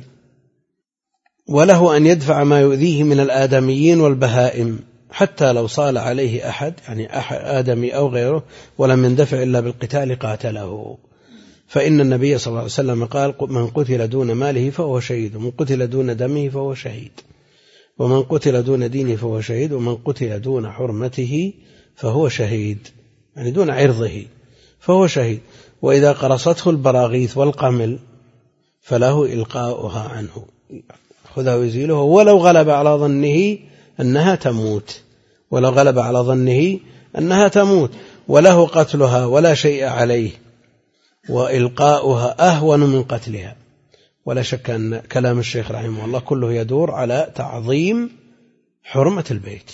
وله أن يدفع ما يؤذيه من الآدميين والبهائم حتى لو صال عليه أحد، يعني أحد آدمي أو غيره، ولم يندفع إلا بالقتال قاتله. فإن النبي صلى الله عليه وسلم قال من قتل دون ماله فهو شهيد، ومن قتل دون دمه فهو شهيد، ومن قتل دون دينه فهو شهيد، ومن قتل دون حرمته فهو شهيد، يعني دون عرضه فهو شهيد. وإذا قرصته البراغيث والقمل فله إلقاؤها عنه، خذها ويزيله، ولو غلب على ظنه أنها تموت، ولو غلب على ظنه أنها تموت، وله قتلها ولا شيء عليه، وإلقاؤها أهون من قتلها. ولا شك أن كلام الشيخ رحمه الله كله يدور على تعظيم حرمة البيت،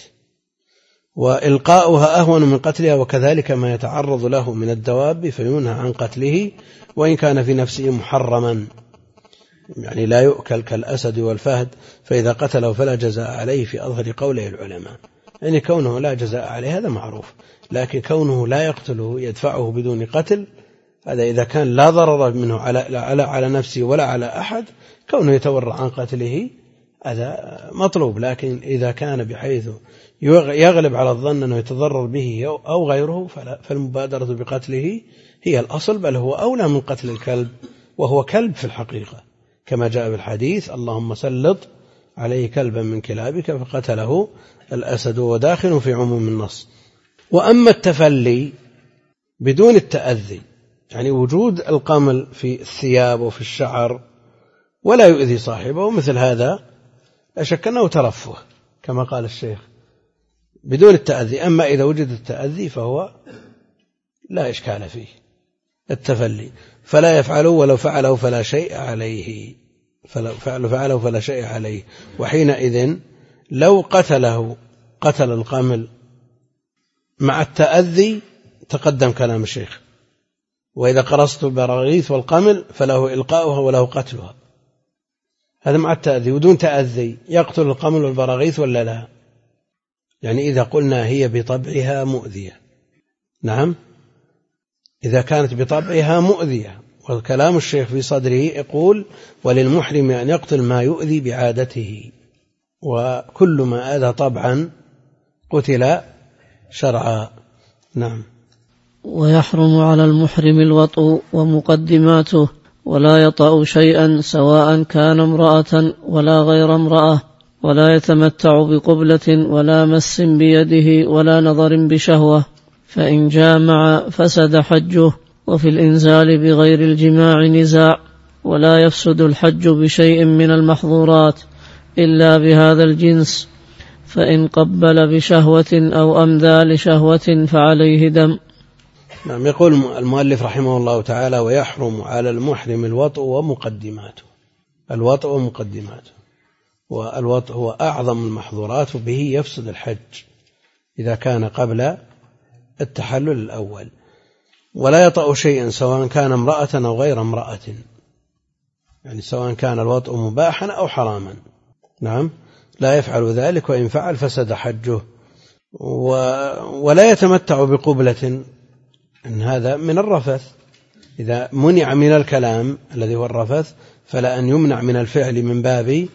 وإلقاؤها أهون من قتلها. وكذلك ما يتعرض له من الدواب فينهى عن قتله وإن كان في نفسه محرما، يعني لا يؤكل كالأسد والفهد، فإذا قتله فلا جزاء عليه في أظهر قوله العلماء. يعني كونه لا جزاء عليه هذا معروف، لكن كونه لا يقتله يدفعه بدون قتل هذا إذا كان لا ضرر منه على, على, على نفسه ولا على أحد، كونه يتورع عن قتله هذا مطلوب. لكن إذا كان بحيث يغلب على الظن أنه يتضرر به أو غيره فالمبادرة بقتله هي الأصل، بل هو أولى من قتل الكلب، وهو كلب في الحقيقة كما جاء بالحديث اللهم سلط عليه كلبا من كلابك فقتله الأسد، وداخل في عموم النص. وأما التفلي بدون التأذي، يعني وجود القمل في الثياب وفي الشعر ولا يؤذي صاحبه، ومثل هذا لا شك أنه ترفه كما قال الشيخ بدون التأذي. أما إذا وجد التأذي فهو لا إشكال فيه التفلي، فلا يفعله، ولو فعله فلا شيء عليه، فلو فعله فلا شيء عليه. وحينئذ لو قتله قتل القمل مع التأذي تقدم كلام الشيخ، وإذا قرصت البراغيث والقمل فله إلقاؤها وله قتلها، هذا مع التأذي. ودون تأذي يقتل القمل والبراغيث ولا لا؟ يعني إذا قلنا هي بطبعها مؤذية، نعم، إذا كانت بطبعها مؤذية، وكلام الشيخ في صدره يقول وللمحرم أن يقتل ما يؤذي بعادته، وكل ما آذى طبعا قتل شرعا. نعم. ويحرم على المحرم الوطء ومقدماته، ولا يطأ شيئا سواء كان امرأة ولا غير امرأة، ولا يتمتع بقبلة ولا مس بيده ولا نظر بشهوة، فإن جامع فسد حجه. وفي الإنزال بغير الجماع نزاع، ولا يفسد الحج بشيء من المحظورات إلا بهذا الجنس، فإن قبل بشهوة أو أمذى لشهوة فعليه دم. نعم. يقول المؤلف رحمه الله تعالى ويحرم على المحرم الوطء ومقدماته. الوطء ومقدماته، والوطء هو أعظم المحظورات، وبه يفسد الحج إذا كان قبل التحلل الأول. ولا يطأ شيئا سواء كان امرأة أو غير امرأة، يعني سواء كان الوطء مباحا أو حراما، نعم، لا يفعل ذلك، وإن فعل فسد حجه. و... ولا يتمتع بقبلة، إن هذا من الرفث، إذا منع من الكلام الذي هو الرفث فلا أن يمنع من الفعل من باب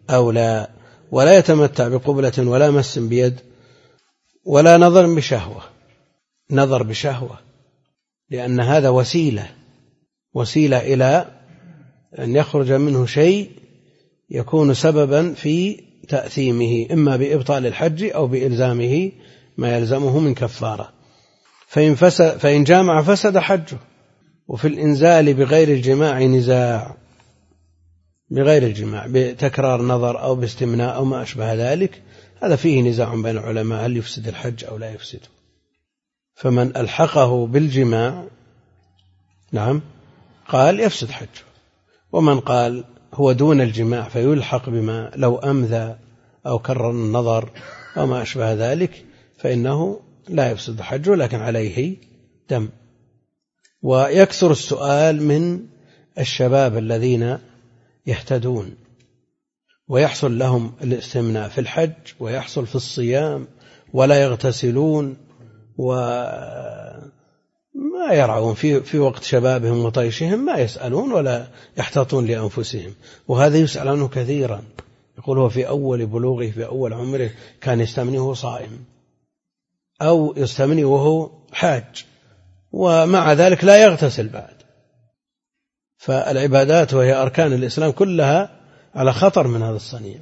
أو لا، ولا يتمتع بقبلة ولا مس بيد ولا نظر بشهوة. نظر بشهوة لأن هذا وسيلة وسيلة إلى أن يخرج منه شيء يكون سببا في تأثيمه، إما بإبطال الحج أو بإلزامه ما يلزمه من كفارة. فإن, فسد فإن جامع فسد حجه. وفي الإنزال بغير الجماع نزاع، بغير الجماع بتكرار نظر أو باستمناء أو ما أشبه ذلك، هذا فيه نزاع بين العلماء هل يفسد الحج أو لا يفسده. فمن ألحقه بالجماع نعم قال يفسد حجه، ومن قال هو دون الجماع فيلحق بما لو أمذى أو كرر النظر أو ما أشبه ذلك فإنه لا يفسد حجه لكن عليه دم. ويكثر السؤال من الشباب الذين يهتدون ويحصل لهم الاستمناء في الحج ويحصل في الصيام ولا يغتسلون وما يرعون في في وقت شبابهم وطيشهم، ما يسألون ولا يحتاطون لأنفسهم، وهذا يسأل عنه كثيرا. يقول هو في أول بلوغه في أول عمره كان يستمني وهو صائم أو يستمني وهو حاج، ومع ذلك لا يغتسل بعد. فالعبادات وهي أركان الإسلام كلها على خطر من هذا الصنيع،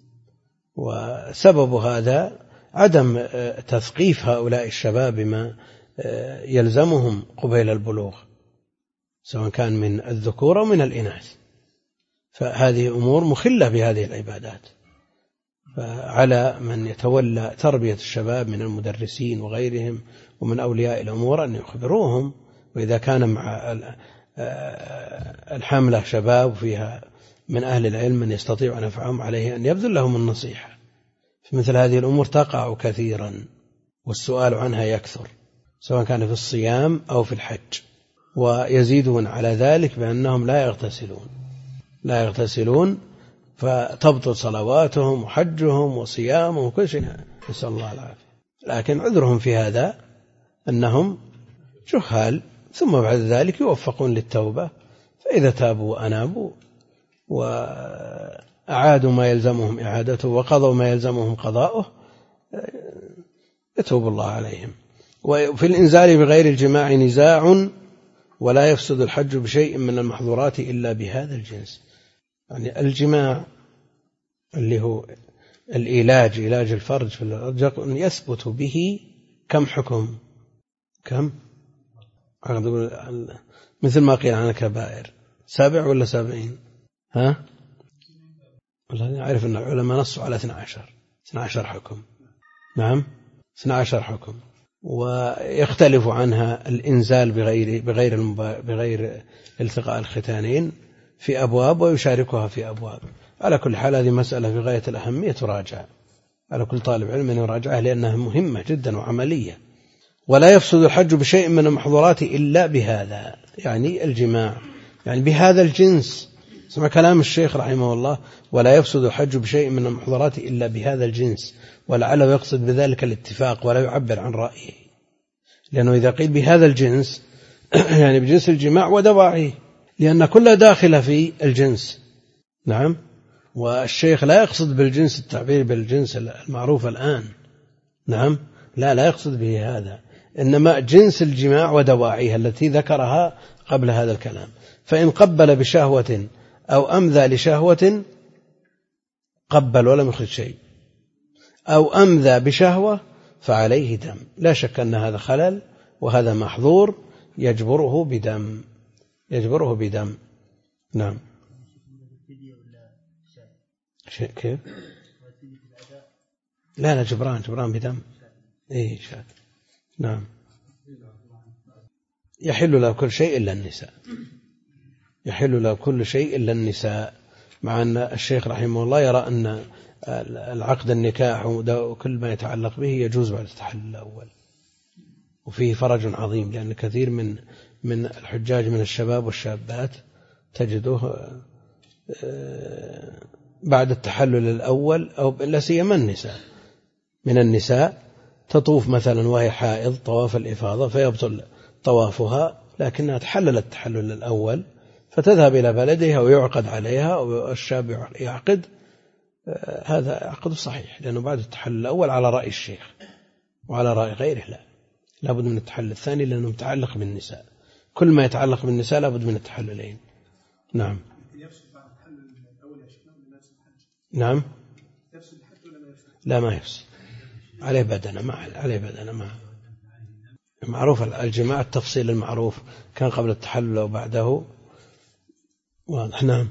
وسبب هذا عدم تثقيف هؤلاء الشباب بما يلزمهم قبيل البلوغ سواء كان من الذكور أو من الإناث. فهذه أمور مخلة بهذه العبادات. فعلى من يتولى تربية الشباب من المدرسين وغيرهم ومن أولياء الأمور أن يخبروهم، وإذا كان مع الحملة شباب فيها من أهل العلم من يستطيع أن يفعلهم عليه أن يبذل لهم النصيحة. فمثل هذه الأمور تقع كثيرا والسؤال عنها يكثر سواء كان في الصيام أو في الحج، ويزيدون على ذلك بأنهم لا يغتسلون لا يغتسلون فتبطل صلواتهم وحجهم وصيامهم وكل شيء، نسأل الله العافية. لكن عذرهم في هذا أنهم جهال، ثم بعد ذلك يوفقون للتوبة، فإذا تابوا وأنابوا وأعادوا ما يلزمهم إعادته وقضوا ما يلزمهم قضاؤه يتوب الله عليهم. وفي الإنزال بغير الجماع نزاع ولا يفسد الحج بشيء من المحظورات إلا بهذا الجنس. يعني الجماع اللي هو العلاج علاج الفرج في الرجل يثبت به كم حكم كم مثل ما قيل عن الكبائر سابع ولا سبعين ها والله أعرف أن العلماء نصوا على اثنا عشر اثنا عشر حكم. نعم اثنا عشر حكم، ويختلف عنها الإنزال بغير بغير بغير التقاء الختانين في أبواب ويشاركها في أبواب. على كل حال هذه مسألة في غاية الأهمية تراجع، على كل طالب علم أن يراجعها لأنها مهمة جدا وعملية. ولا يفسد الحج بشيء من المحظورات إلا بهذا، يعني الجماع، يعني بهذا الجنس. سمع كلام الشيخ رحمه الله، ولا يفسد الحج بشيء من المحظورات إلا بهذا الجنس، ولعله يقصد بذلك الاتفاق ولا يعبر عن رأيه، لأنه إذا قيل بهذا الجنس يعني بجنس الجماع ودواعيه، لأن كلها داخلة في الجنس. نعم، والشيخ لا يقصد بالجنس التعبير بالجنس المعروف الآن، نعم لا لا يقصد به هذا، إنما جنس الجماع ودواعيها التي ذكرها قبل هذا الكلام. فإن قبل بشهوة أو أمذى لشهوة قبل ولم يخرج شيء، أو أمذى بشهوة فعليه دم. لا شك أن هذا خلل وهذا محظور يجبره بدم يجبره بدم. نعم. كيف؟ لا لا جبران جبران بدم. إيه شاك. نعم. يحل له كل شيء إلا النساء، يحل له كل شيء إلا النساء، مع أن الشيخ رحمه الله يرى أن العقد النكاح وكل ما يتعلق به يجوز بعد التحلل الأول، وفيه فرج عظيم، لأن كثير من من الحجاج من الشباب والشابات تجده بعد التحلل الأول، أو لا سيما النساء، من النساء تطوف مثلا وهي حائض طواف الإفاضة فيبطل طوافها، لكنها تحلل التحلل الأول فتذهب إلى بلدها ويعقد عليها والشاب يعقد هذا عقد صحيح، لأنه بعد التحلل الأول على رأي الشيخ، وعلى رأي غيره لا، لابد من التحلل الثاني لأنه متعلق بالنساء، كل ما يتعلق بالنساء لابد من التحللين. نعم. نعم. لا ما يفسد، عليه بدنه، ما عليه بدنه، ما معروف الجماعة التفصيل المعروف كان قبل التحلل أو بعده واضح. نعم.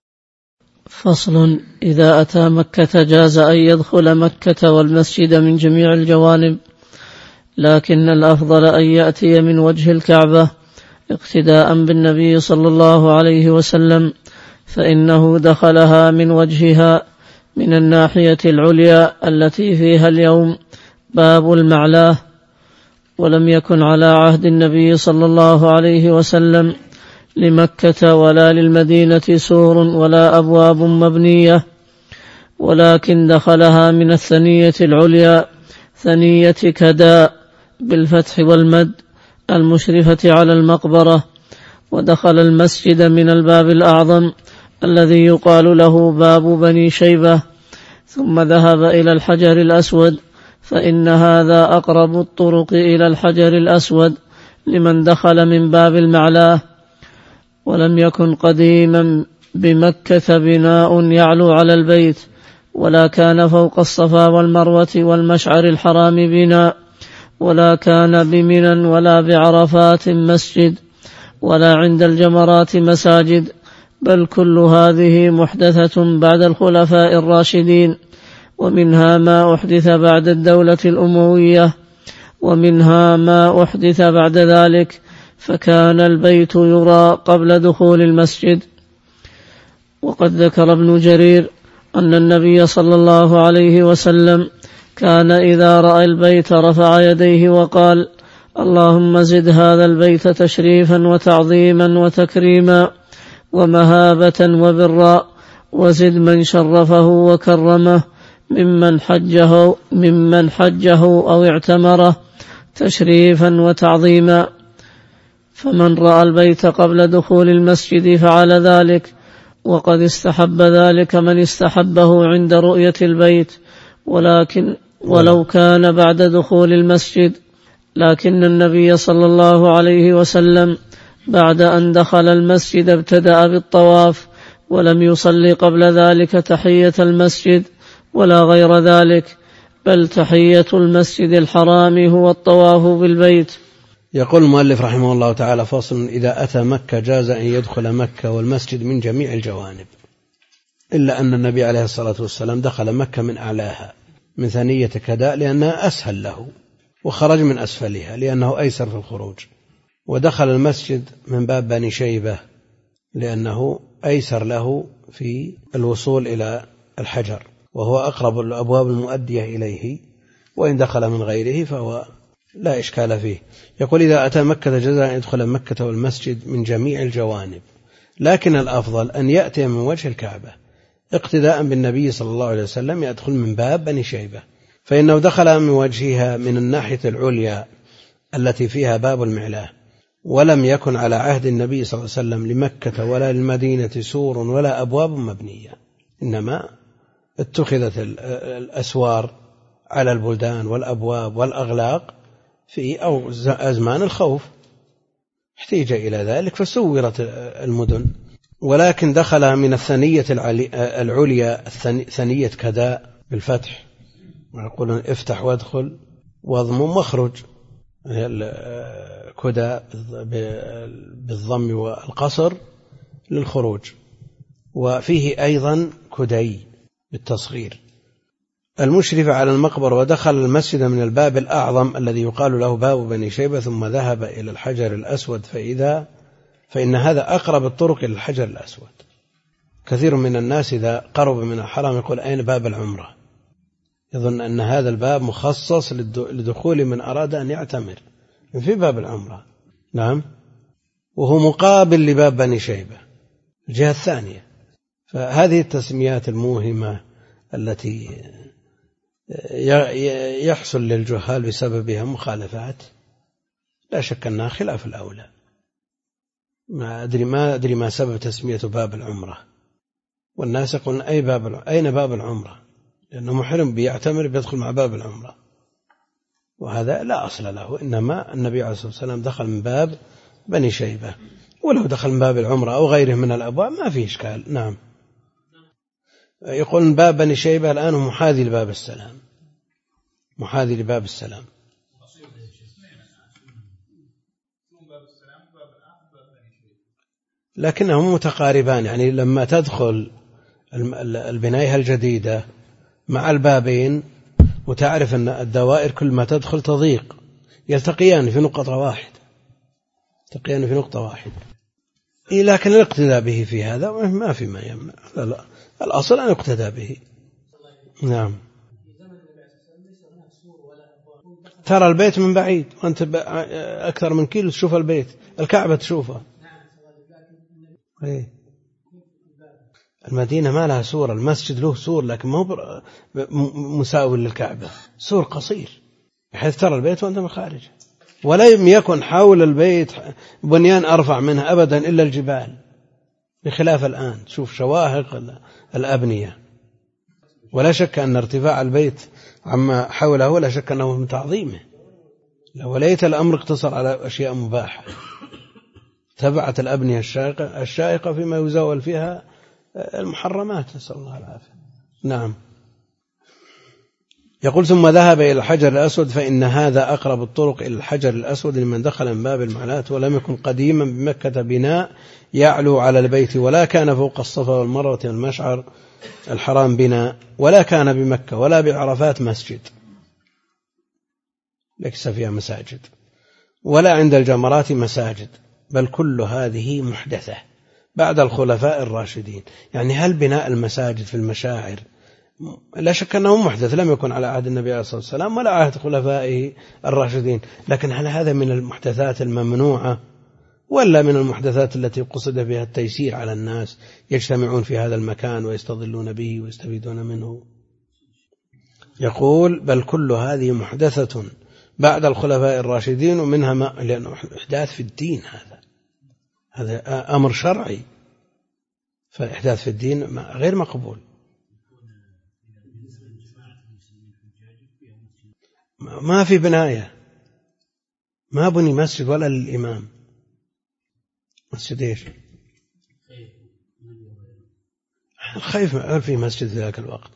فصل: إذا أتى مكة جاز أن يدخل مكة والمسجد من جميع الجوانب، لكن الأفضل أن يأتي من وجه الكعبة اقتداء بالنبي صلى الله عليه وسلم، فإنه دخلها من وجهها من الناحية العليا التي فيها اليوم باب المعلاه، ولم يكن على عهد النبي صلى الله عليه وسلم لمكة ولا للمدينة سور ولا أبواب مبنية، ولكن دخلها من الثنية العليا ثنية كداء بالفتح والمد المشرفة على المقبرة، ودخل المسجد من الباب الأعظم الذي يقال له باب بني شيبة، ثم ذهب إلى الحجر الأسود، فإن هذا أقرب الطرق إلى الحجر الأسود لمن دخل من باب المعلاه. ولم يكن قديما بمكة بناء يعلو على البيت، ولا كان فوق الصفا والمروة والمشعر الحرام بناء، ولا كان بمنى ولا بعرفات مسجد، ولا عند الجمرات مساجد، بل كل هذه محدثة بعد الخلفاء الراشدين، ومنها ما أحدث بعد الدولة الأموية، ومنها ما أحدث بعد ذلك، فكان البيت يرى قبل دخول المسجد. وقد ذكر ابن جرير أن النبي صلى الله عليه وسلم كان إذا رأى البيت رفع يديه وقال: اللهم زد هذا البيت تشريفا وتعظيما وتكريما ومهابة وبرا، وزد من شرفه وكرمه ممن حجه, ممن حجه أو اعتمره تشريفا وتعظيما. فمن رأى البيت قبل دخول المسجد فعل ذلك، وقد استحب ذلك من استحبه عند رؤية البيت، ولكن ولو كان بعد دخول المسجد، لكن النبي صلى الله عليه وسلم بعد أن دخل المسجد ابتدأ بالطواف، ولم يصلي قبل ذلك تحية المسجد ولا غير ذلك، بل تحية المسجد الحرام هو الطواف بالبيت. يقول المؤلف رحمه الله تعالى: فصل: إذا أتى مكة جاز أن يدخل مكة والمسجد من جميع الجوانب، إلا أن النبي عليه الصلاة والسلام دخل مكة من أعلاها من ثنية كداء لأنها أسهل له، وخرج من أسفلها لأنه أيسر في الخروج، ودخل المسجد من باب بني شيبة لأنه أيسر له في الوصول إلى الحجر، وهو أقرب الأبواب المؤدية إليه، وإن دخل من غيره فهو لا إشكال فيه. يقول: إذا أتى مكة جاز أن يدخل مكة والمسجد من جميع الجوانب، لكن الأفضل أن يأتي من وجه الكعبة اقتداء بالنبي صلى الله عليه وسلم، يدخل من باب بني شيبة، فإنه دخل من وجهها من الناحية العليا التي فيها باب المعلاه، ولم يكن على عهد النبي صلى الله عليه وسلم لمكة ولا للمدينة سور ولا أبواب مبنية، إنما اتخذت الأسوار على البلدان والأبواب والأغلاق في أو أزمان الخوف احتيج إلى ذلك فسورت المدن، ولكن دخل من الثنية العليا ثنية كداء بالفتح، ويقولون افتح وادخل واضمم مخرج، كداء بالضم والقصر للخروج، وفيه أيضا كدي بالتصغير المشرف على المقبر. ودخل المسجد من الباب الأعظم الذي يقال له باب بني شيبة، ثم ذهب إلى الحجر الأسود، فإذا فإن هذا أقرب الطرق إلى الحجر الأسود. كثير من الناس إذا قرب من الحرم يقول: أين باب العمرة؟ يظن أن هذا الباب مخصص لدخول من أراد أن يعتمر، في باب العمرة. نعم، وهو مقابل لباب بني شيبة الجهة الثانية. فهذه التسميات الموهمة التي يحصل للجهال بسببها مخالفات لا شك أنها خلاف الأولى. ما أدري ما أدري ما سبب تسمية باب العمرة، والناس يقولون أي باب أين باب العمرة، لأنه محرم بيعتمر بيدخل مع باب العمرة، وهذا لا أصل له. إنما النبي عليه الصلاة والسلام دخل من باب بني شيبة، ولو دخل من باب العمرة أو غيره من الأبواب ما فيه إشكال. نعم. يقول من باب بني شيبة الآن محاذي لباب السلام، محاذي لباب السلام. لكنهم متقاربان، يعني لما تدخل البناية الجديدة مع البابين وتعرف أن الدوائر كل ما تدخل تضيق، يلتقيان في نقطة واحدة، يلتقيان في نقطة واحدة. إيه لكن الاقتداء به في هذا ما في ما يمنع، لا لا الأصل أن يقتدى به. نعم. ترى البيت من بعيد وأنت أكثر من كيلو تشوف البيت، الكعبة تشوفها. إيه. المدينة ما لها سور، المسجد له سور لكن ما هو مساوي للكعبة، سور قصير بحيث ترى البيت وأنت من خارج، ولا يكن حول البيت بنيان أرفع منها أبدا إلا الجبال، بخلاف الآن تشوف شواهق الأبنية. ولا شك أن ارتفاع البيت عما حوله ولا شك أنه من تعظيمه، وليت الأمر اقتصر على أشياء مباحة، تبعت الأبنية الشائقة الشائقة فيما يزاول فيها المحرمات، نسأل الله العافية. نعم. يقول ثم ذهب إلى الحجر الأسود فإن هذا أقرب الطرق إلى الحجر الأسود لمن دخل من باب المعلات، ولم يكن قديما بمكة بناء يعلو على البيت، ولا كان فوق الصفا والمروة المشعر الحرام بناء، ولا كان بمكة ولا بعرفات مسجد ليس فيها مساجد، ولا عند الجمرات مساجد، بل كل هذه محدثة بعد الخلفاء الراشدين. يعني هل بناء المساجد في المشاعر لا شك أنه محدث، لم يكن على عهد النبي عليه الصلاة والسلام ولا عهد خلفائه الراشدين، لكن هل هذا من المحدثات الممنوعة ولا من المحدثات التي قصد بها التيسير على الناس يجتمعون في هذا المكان ويستظلون به ويستفيدون منه؟ يقول بل كل هذه محدثة بعد الخلفاء الراشدين، ومنها ما لأنه إحداث في الدين، هذا هذا أمر شرعي، فالإحداث في الدين غير مقبول. ما في بناية، ما بني مسجد ولا للإمام، مسجد إيش؟ الخيف هل في مسجد في ذاك الوقت؟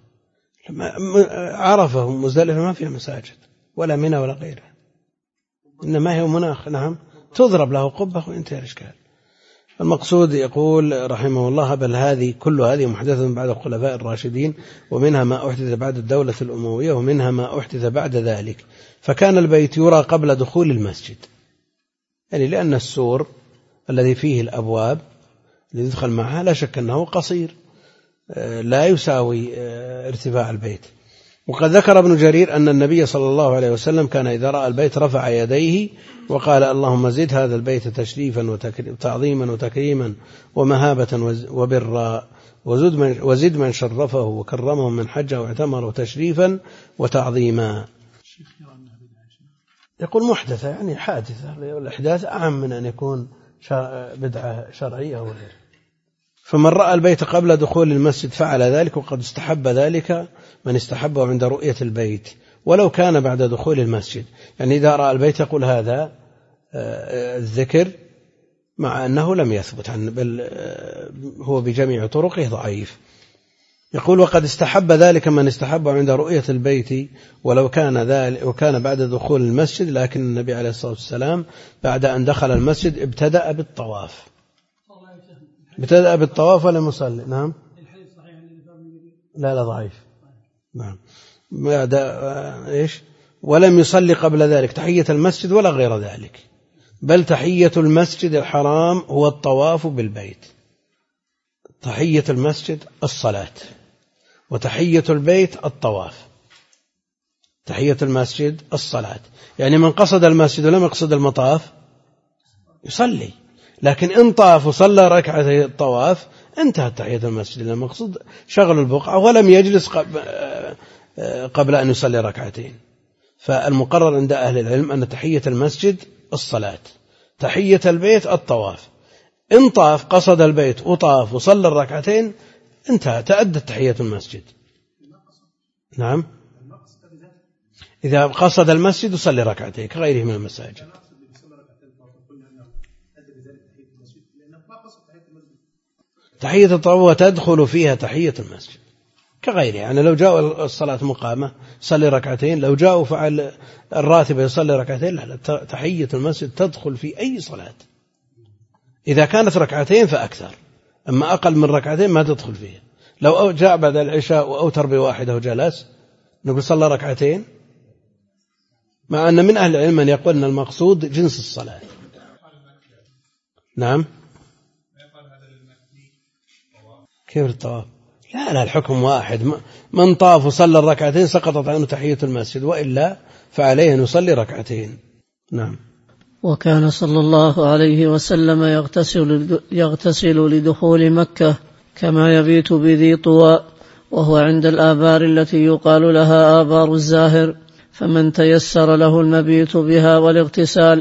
عرفة مزدلفة ما فيها مساجد ولا منى ولا غيرها، إنما هي مناخ. نعم. تضرب له قبة وانتهى الإشكال. المقصود يقول رحمه الله بل هذه كل هذه محدثة بعد الخلفاء الراشدين، ومنها ما أحدث بعد الدولة الأموية، ومنها ما أحدث بعد ذلك، فكان البيت يرى قبل دخول المسجد، يعني لأن السور الذي فيه الأبواب الذي يدخل معها لا شك أنه قصير لا يساوي ارتفاع البيت. وقد ذكر ابن جرير أن النبي صلى الله عليه وسلم كان إذا رأى البيت رفع يديه وقال اللهم زد هذا البيت تشريفا وتعظيما وتكريما ومهابة وبرا، وزد من, وزد من شرفه وكرمه من حجه واعتمره تشريفا وتعظيما. يقول محدثة يعني حادثة، والإحداث أعم من أن يكون بدعة شرعية وغيره. فمن رأى البيت قبل دخول المسجد فعل ذلك، وقد استحب ذلك من استحبه عند رؤية البيت ولو كان بعد دخول المسجد. يعني إذا رأى البيت يقول هذا الذكر مع أنه لم يثبت عنه، بل هو بجميع طرقه ضعيف. يقول وقد استحب ذلك من استحبه عند رؤية البيت ولو كان ذلك وكان بعد دخول المسجد، لكن النبي عليه الصلاة والسلام بعد أن دخل المسجد ابتدأ بالطواف، ابتدأ بالطواف ولم يصلي. نعم. لا لا ضعيف. نعم. بعد إيش ولم يصلي قبل ذلك تحية المسجد ولا غير ذلك، بل تحية المسجد الحرام هو الطواف بالبيت. تحية المسجد الصلاة، وتحية البيت الطواف. تحية المسجد الصلاة، يعني من قصد المسجد ولم يقصد المطاف يصلي، لكن إن طاف وصلى ركعتي الطواف انتهت تحية المسجد، لأن المقصود شغل البقعة ولم يجلس قبل أن يصلي ركعتين. فالمقرر عند أهل العلم أن تحية المسجد الصلاة، تحية البيت الطواف. إن طاف قصد البيت وطاف وصلى الركعتين انتهى، تأدت تحية المسجد. نعم، إذا قصد المسجد يصلي ركعتين كغيره من المساجد. تحية الطواف تدخل فيها تحية المسجد كغيره، يعني لو جاء الصلاة مقامة يصلي ركعتين، لو جاء فعل الراتبة يصلي ركعتين. لا لا، تحية المسجد تدخل في أي صلاة، إذا كانت ركعتين فأكثر، أما أقل من ركعتين ما تدخل فيها. لو جاء بعد العشاء وأوتر بواحدة وجلس نقول صلى ركعتين، مع أن من أهل العلم من يقول أن المقصود جنس الصلاة. نعم، كيف الطواف؟ لا لا، الحكم واحد، من طاف وصلى الركعتين سقطت عنه تحية المسجد، وإلا فعليه أن يصلي ركعتين. نعم. وكان صلى الله عليه وسلم يغتسل, يغتسل لدخول مكة كما يبيت بذي طوى، وهو عند الآبار التي يقال لها آبار الزاهر، فمن تيسر له المبيت بها والاغتسال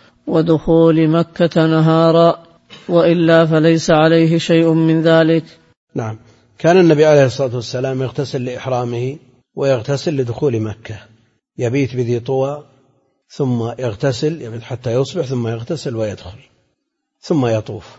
ودخول مكة نهارا، وإلا فليس عليه شيء من ذلك. نعم، كان النبي عليه الصلاة والسلام يغتسل لإحرامه ويغتسل لدخول مكة، يبيت بذي طوى ثم يغتسل يبيت حتى يصبح ثم يغتسل ويدخل ثم يطوف.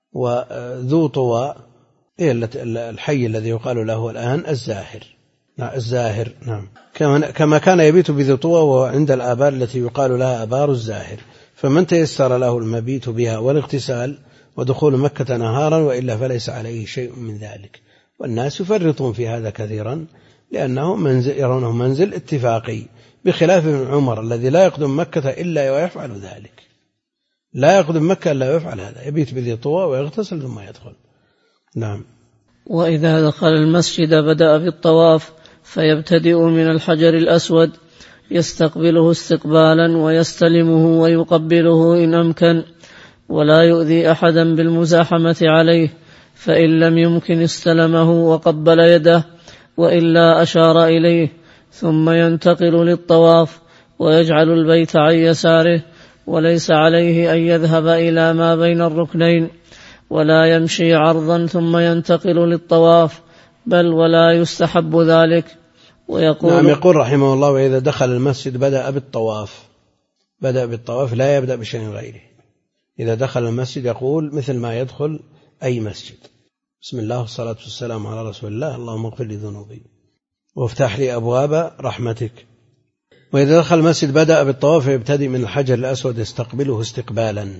وذو طوى هي الحي الذي يقال له الآن الزاهر. نعم الزاهر. نعم، كما كان يبيت بذي طوى وعند الآبار التي يقال لها آبار الزاهر، فمن تيسر له المبيت بها والاغتسال ودخول مكة نهارا، وإلا فليس عليه شيء من ذلك. والناس يفرطون في هذا كثيرا لأنه منزل يرونه منزل اتفاقي، بخلاف ابن عمر الذي لا يقدم مكة إلا ويفعل ذلك، لا يقدم مكة إلا ويفعل هذا، يبيت بذي طوى ويغتسل ثم يدخل. نعم. وإذا دخل المسجد بدأ بالطواف، فيبتدئ من الحجر الأسود يستقبله استقبالا ويستلمه ويقبله إن أمكن، ولا يؤذي أحدا بالمزاحمة عليه، فإن لم يمكن استلمه وقبل يده، وإلا أشار إليه، ثم ينتقل للطواف ويجعل البيت عن يساره، وليس عليه أن يذهب إلى ما بين الركنين، ولا يمشي عرضا ثم ينتقل للطواف، بل ولا يستحب ذلك. ويقول نعم، يقول رحمه الله: وإذا دخل المسجد بدأ بالطواف، بدأ بالطواف لا يبدأ بشيء غيره. إذا دخل المسجد يقول مثل ما يدخل أي مسجد: بسم الله والصلاة والسلام على رسول الله، اللهم اغفر لي ذنوبي وافتح لي أبواب رحمتك. وإذا دخل المسجد بدأ بالطواف يبتدئ من الحجر الأسود يستقبله استقبالا.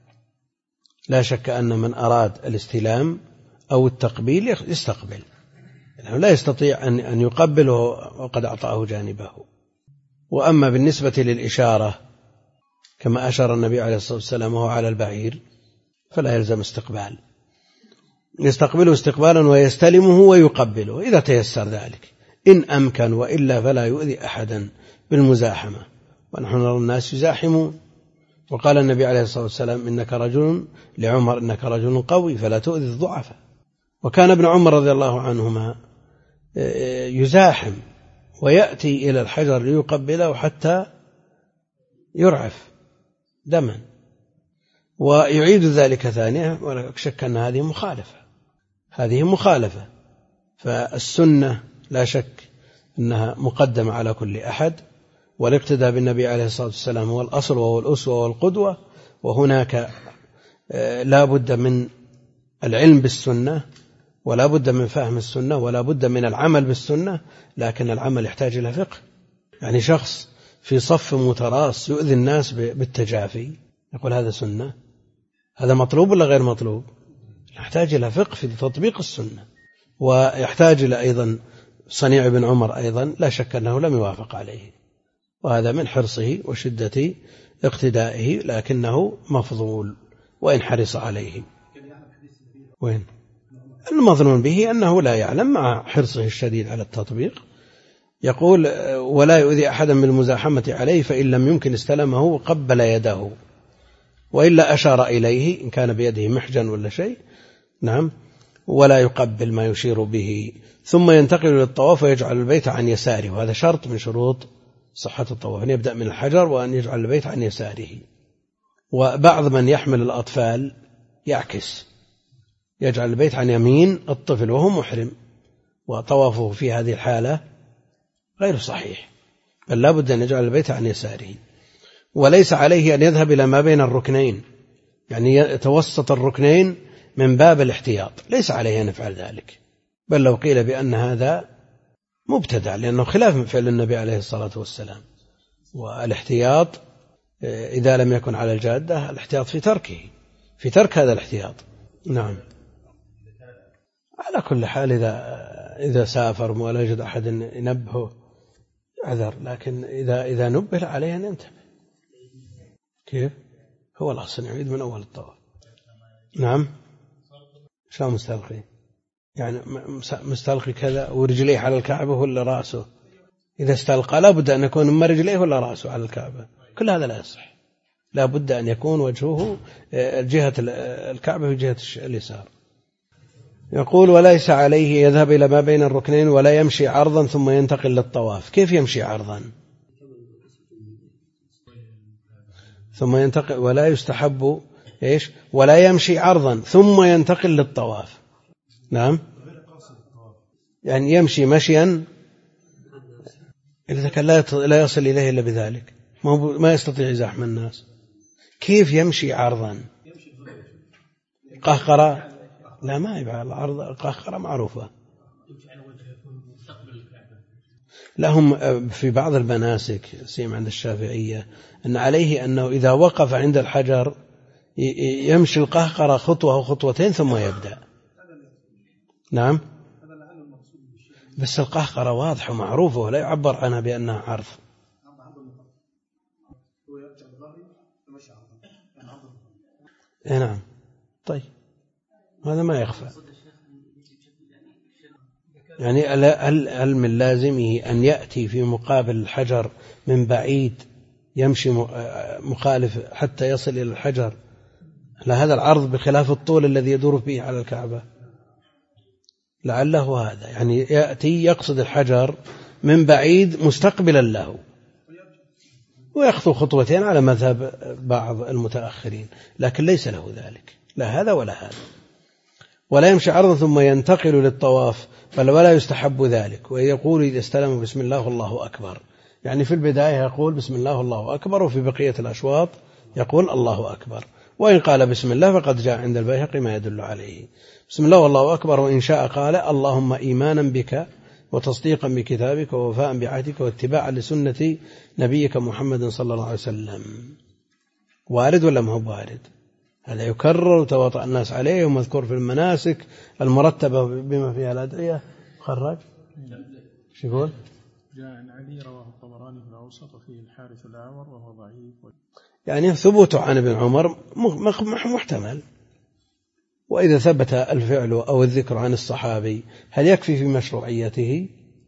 لا شك أن من أراد الاستلام أو التقبيل يستقبل، يعني لا يستطيع أن يقبله وقد أعطاه جانبه. وأما بالنسبة للإشارة كما أشار النبي عليه الصلاة والسلام وهو على البعير فلا يلزم استقبال، يستقبله استقبالا ويستلمه ويقبله إذا تيسر ذلك إن أمكن، وإلا فلا يؤذي أحدا بالمزاحمة. ونحن نرى الناس يزاحمون، وقال النبي عليه الصلاة والسلام: إنك رجل لعمر إنك رجل قوي فلا تؤذي الضعفاء. وكان ابن عمر رضي الله عنهما يزاحم ويأتي إلى الحجر ليقبله حتى يرعف دما، ويعيد ذلك ثانية، ولا شك أن هذه مخالفة، هذه مخالفة. فالسنة لا شك أنها مقدمة على كل أحد، والاقتداء بالنبي عليه الصلاة والسلام هو الأصل وهو الأسوة والقدوة. وهناك لا بد من العلم بالسنة، ولا بد من فهم السنة، ولا بد من العمل بالسنة، لكن العمل يحتاج إلى فقه. يعني شخص في صف متراص يؤذي الناس بالتجافي يقول هذا سنة؟ هذا مطلوب ولا غير مطلوب؟ يحتاج إلى فقه في تطبيق السنة، ويحتاج إلى أيضا صنيع ابن عمر أيضا لا شك أنه لم يوافق عليه، وهذا من حرصه وشدة اقتدائه، لكنه مفضول وإن حرص عليه. وين المظنون به أنه لا يعلم مع حرصه الشديد على التطبيق. يقول: ولا يؤذي أحدا بالمزاحمة عليه، فإن لم يمكن استلمه وقبل يده، وإلا أشار إليه إن كان بيده محجن ولا شيء. نعم، ولا يقبل ما يشير به، ثم ينتقل للطواف ويجعل البيت عن يساره، وهذا شرط من شروط صحة الطواف، أن يبدأ من الحجر وأن يجعل البيت عن يساره. وبعض من يحمل الأطفال يعكس يجعل البيت عن يمين الطفل وهو محرم، وطوافه في هذه الحالة غير صحيح، بل لا بد أن يجعل البيت عن يساره. وليس عليه أن يذهب إلى ما بين الركنين، يعني يتوسط الركنين من باب الاحتياط، ليس عليه أن يفعل ذلك، بل لو قيل بأن هذا مبتدع لأنه خلاف فعل النبي عليه الصلاة والسلام. والاحتياط إذا لم يكن على الجادة الاحتياط في تركه، في ترك هذا الاحتياط. نعم. على كل حال إذا إذا سافر ولا يوجد أحد ينبهه عذر، لكن إذا إذا نبه عليه أن ينتبه. كيف؟ هو الأصل يعيد من أول الطواف. نعم. شو مستلقي؟ يعني مستلقي كذا ورجليه على الكعبة ولا رأسه؟ إذا استلقى لا بد أن يكون إما رجليه ولا رأسه على الكعبة، كل هذا لا يصح، لا بد أن يكون وجهه جهة الكعبة وجهة اليسار. يقول وليس عليه يذهب إلى ما بين الركنين ولا يمشي عرضا ثم ينتقل للطواف. كيف يمشي عرضا ثم ينتقل؟ ولا يستحب إيش؟ ولا يمشي عرضا ثم ينتقل للطواف. نعم، يعني يمشي مشيا إذا كان لا يصل إليه إلا بذلك، ما يستطيع زحم الناس. كيف يمشي عرضا؟ قهقرة؟ لا، ما يبقى العرض قهقرة معروفة. لهم في بعض المناسك سيما عند الشافعية أن عليه أنه إذا وقف عند الحجر يمشي القهقرة خطوة أو خطوتين ثم يبدأ. نعم، بس القهقرة واضحة ومعروفة ولا يعبر عنها بأنها عرض. نعم. طيب هذا ما يخفى. يعني هل من لازمه أن يأتي في مقابل الحجر من بعيد يمشي مخالف حتى يصل إلى الحجر؟ لا، هذا العرض بخلاف الطول الذي يدور به على الكعبة. لعله هذا، يعني يأتي يقصد الحجر من بعيد مستقبلا له ويخطو خطوتين على مذهب بعض المتأخرين، لكن ليس له ذلك، لا هذا ولا هذا. ولا يمشي عرضا ثم ينتقل للطواف، بل ولا يستحب ذلك. ويقول إذا استلم بسم الله والله أكبر، يعني في البداية يقول بسم الله والله أكبر، وفي بقية الأشواط يقول الله أكبر. وإن قال بسم الله فقد جاء عند البيهقي ما يدل عليه. بسم الله والله أكبر. وإن شاء قال اللهم إيمانا بك وتصديقا بكتابك ووفاء بعهدك واتباعا لسنة نبيك محمد صلى الله عليه وسلم. وارد ولا ما هو وارد؟ هذا يكرر وتواطأ الناس عليه ومذكور في المناسك المرتبة بما فيها الأدعية. خرج شو يقول؟ جاء عن علي رواه الطبراني في الأوسط وفيه الحارث الأعور وهو ضعيف. يعني ثبوته عن ابن عمر محتمل. وإذا ثبت الفعل أو الذكر عن الصحابي هل يكفي في مشروعيته؟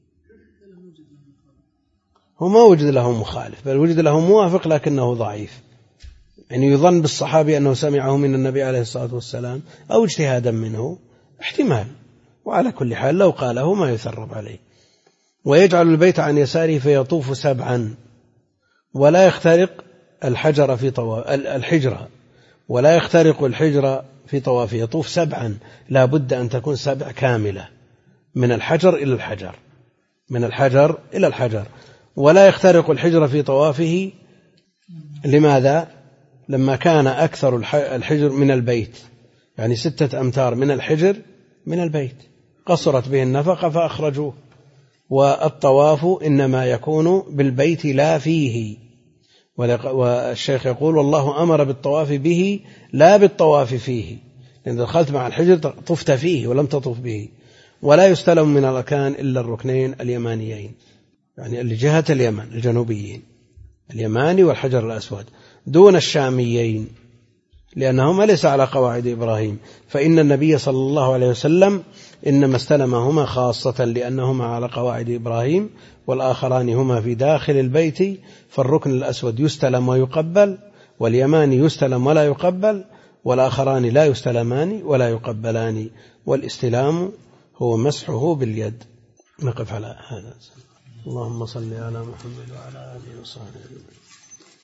هو ما وجد له مخالف، بل وجد له موافق لكنه ضعيف، يعني يظن بالصحابي أنه سمعه من النبي عليه الصلاة والسلام أو اجتهادا منه، احتمال. وعلى كل حال لو قاله ما يثرب عليه. ويجعل البيت عن يساره فيطوف سبعا ولا يخترق الحجر في طواف الحجرة ولا يخترق الحجرة في طوافه. يطوف سبعا، لا بد أن تكون سبع كاملة من الحجر إلى الحجر، من الحجر إلى الحجر. ولا يخترق الحجر في طوافه. لماذا؟ لما كان أكثر الحجر من البيت، يعني ستة أمتار من الحجر من البيت، قصرت به النفقة فأخرجوه. والطواف إنما يكون بالبيت لا فيه. والشيخ يقول والله أمر بالطواف به لا بالطواف فيه، لأن دخلت مع الحجر طفت فيه ولم تطف به. ولا يستلم من الأركان إلا الركنين اليمانيين، يعني اللي جهة اليمن الجنوبيين، اليماني والحجر الأسود، دون الشاميين لأنهما ليس على قواعد إبراهيم. فإن النبي صلى الله عليه وسلم إنما استلمهما خاصة لأنهما على قواعد إبراهيم، والآخران هما في داخل البيت. فالركن الأسود يستلم ويقبل، واليماني يستلم ولا يقبل، والآخران لا يستلمان ولا يقبلان. والاستلام هو مسحه باليد. نقف على هذا. اللهم صل على محمد وعلى آله وصحبه.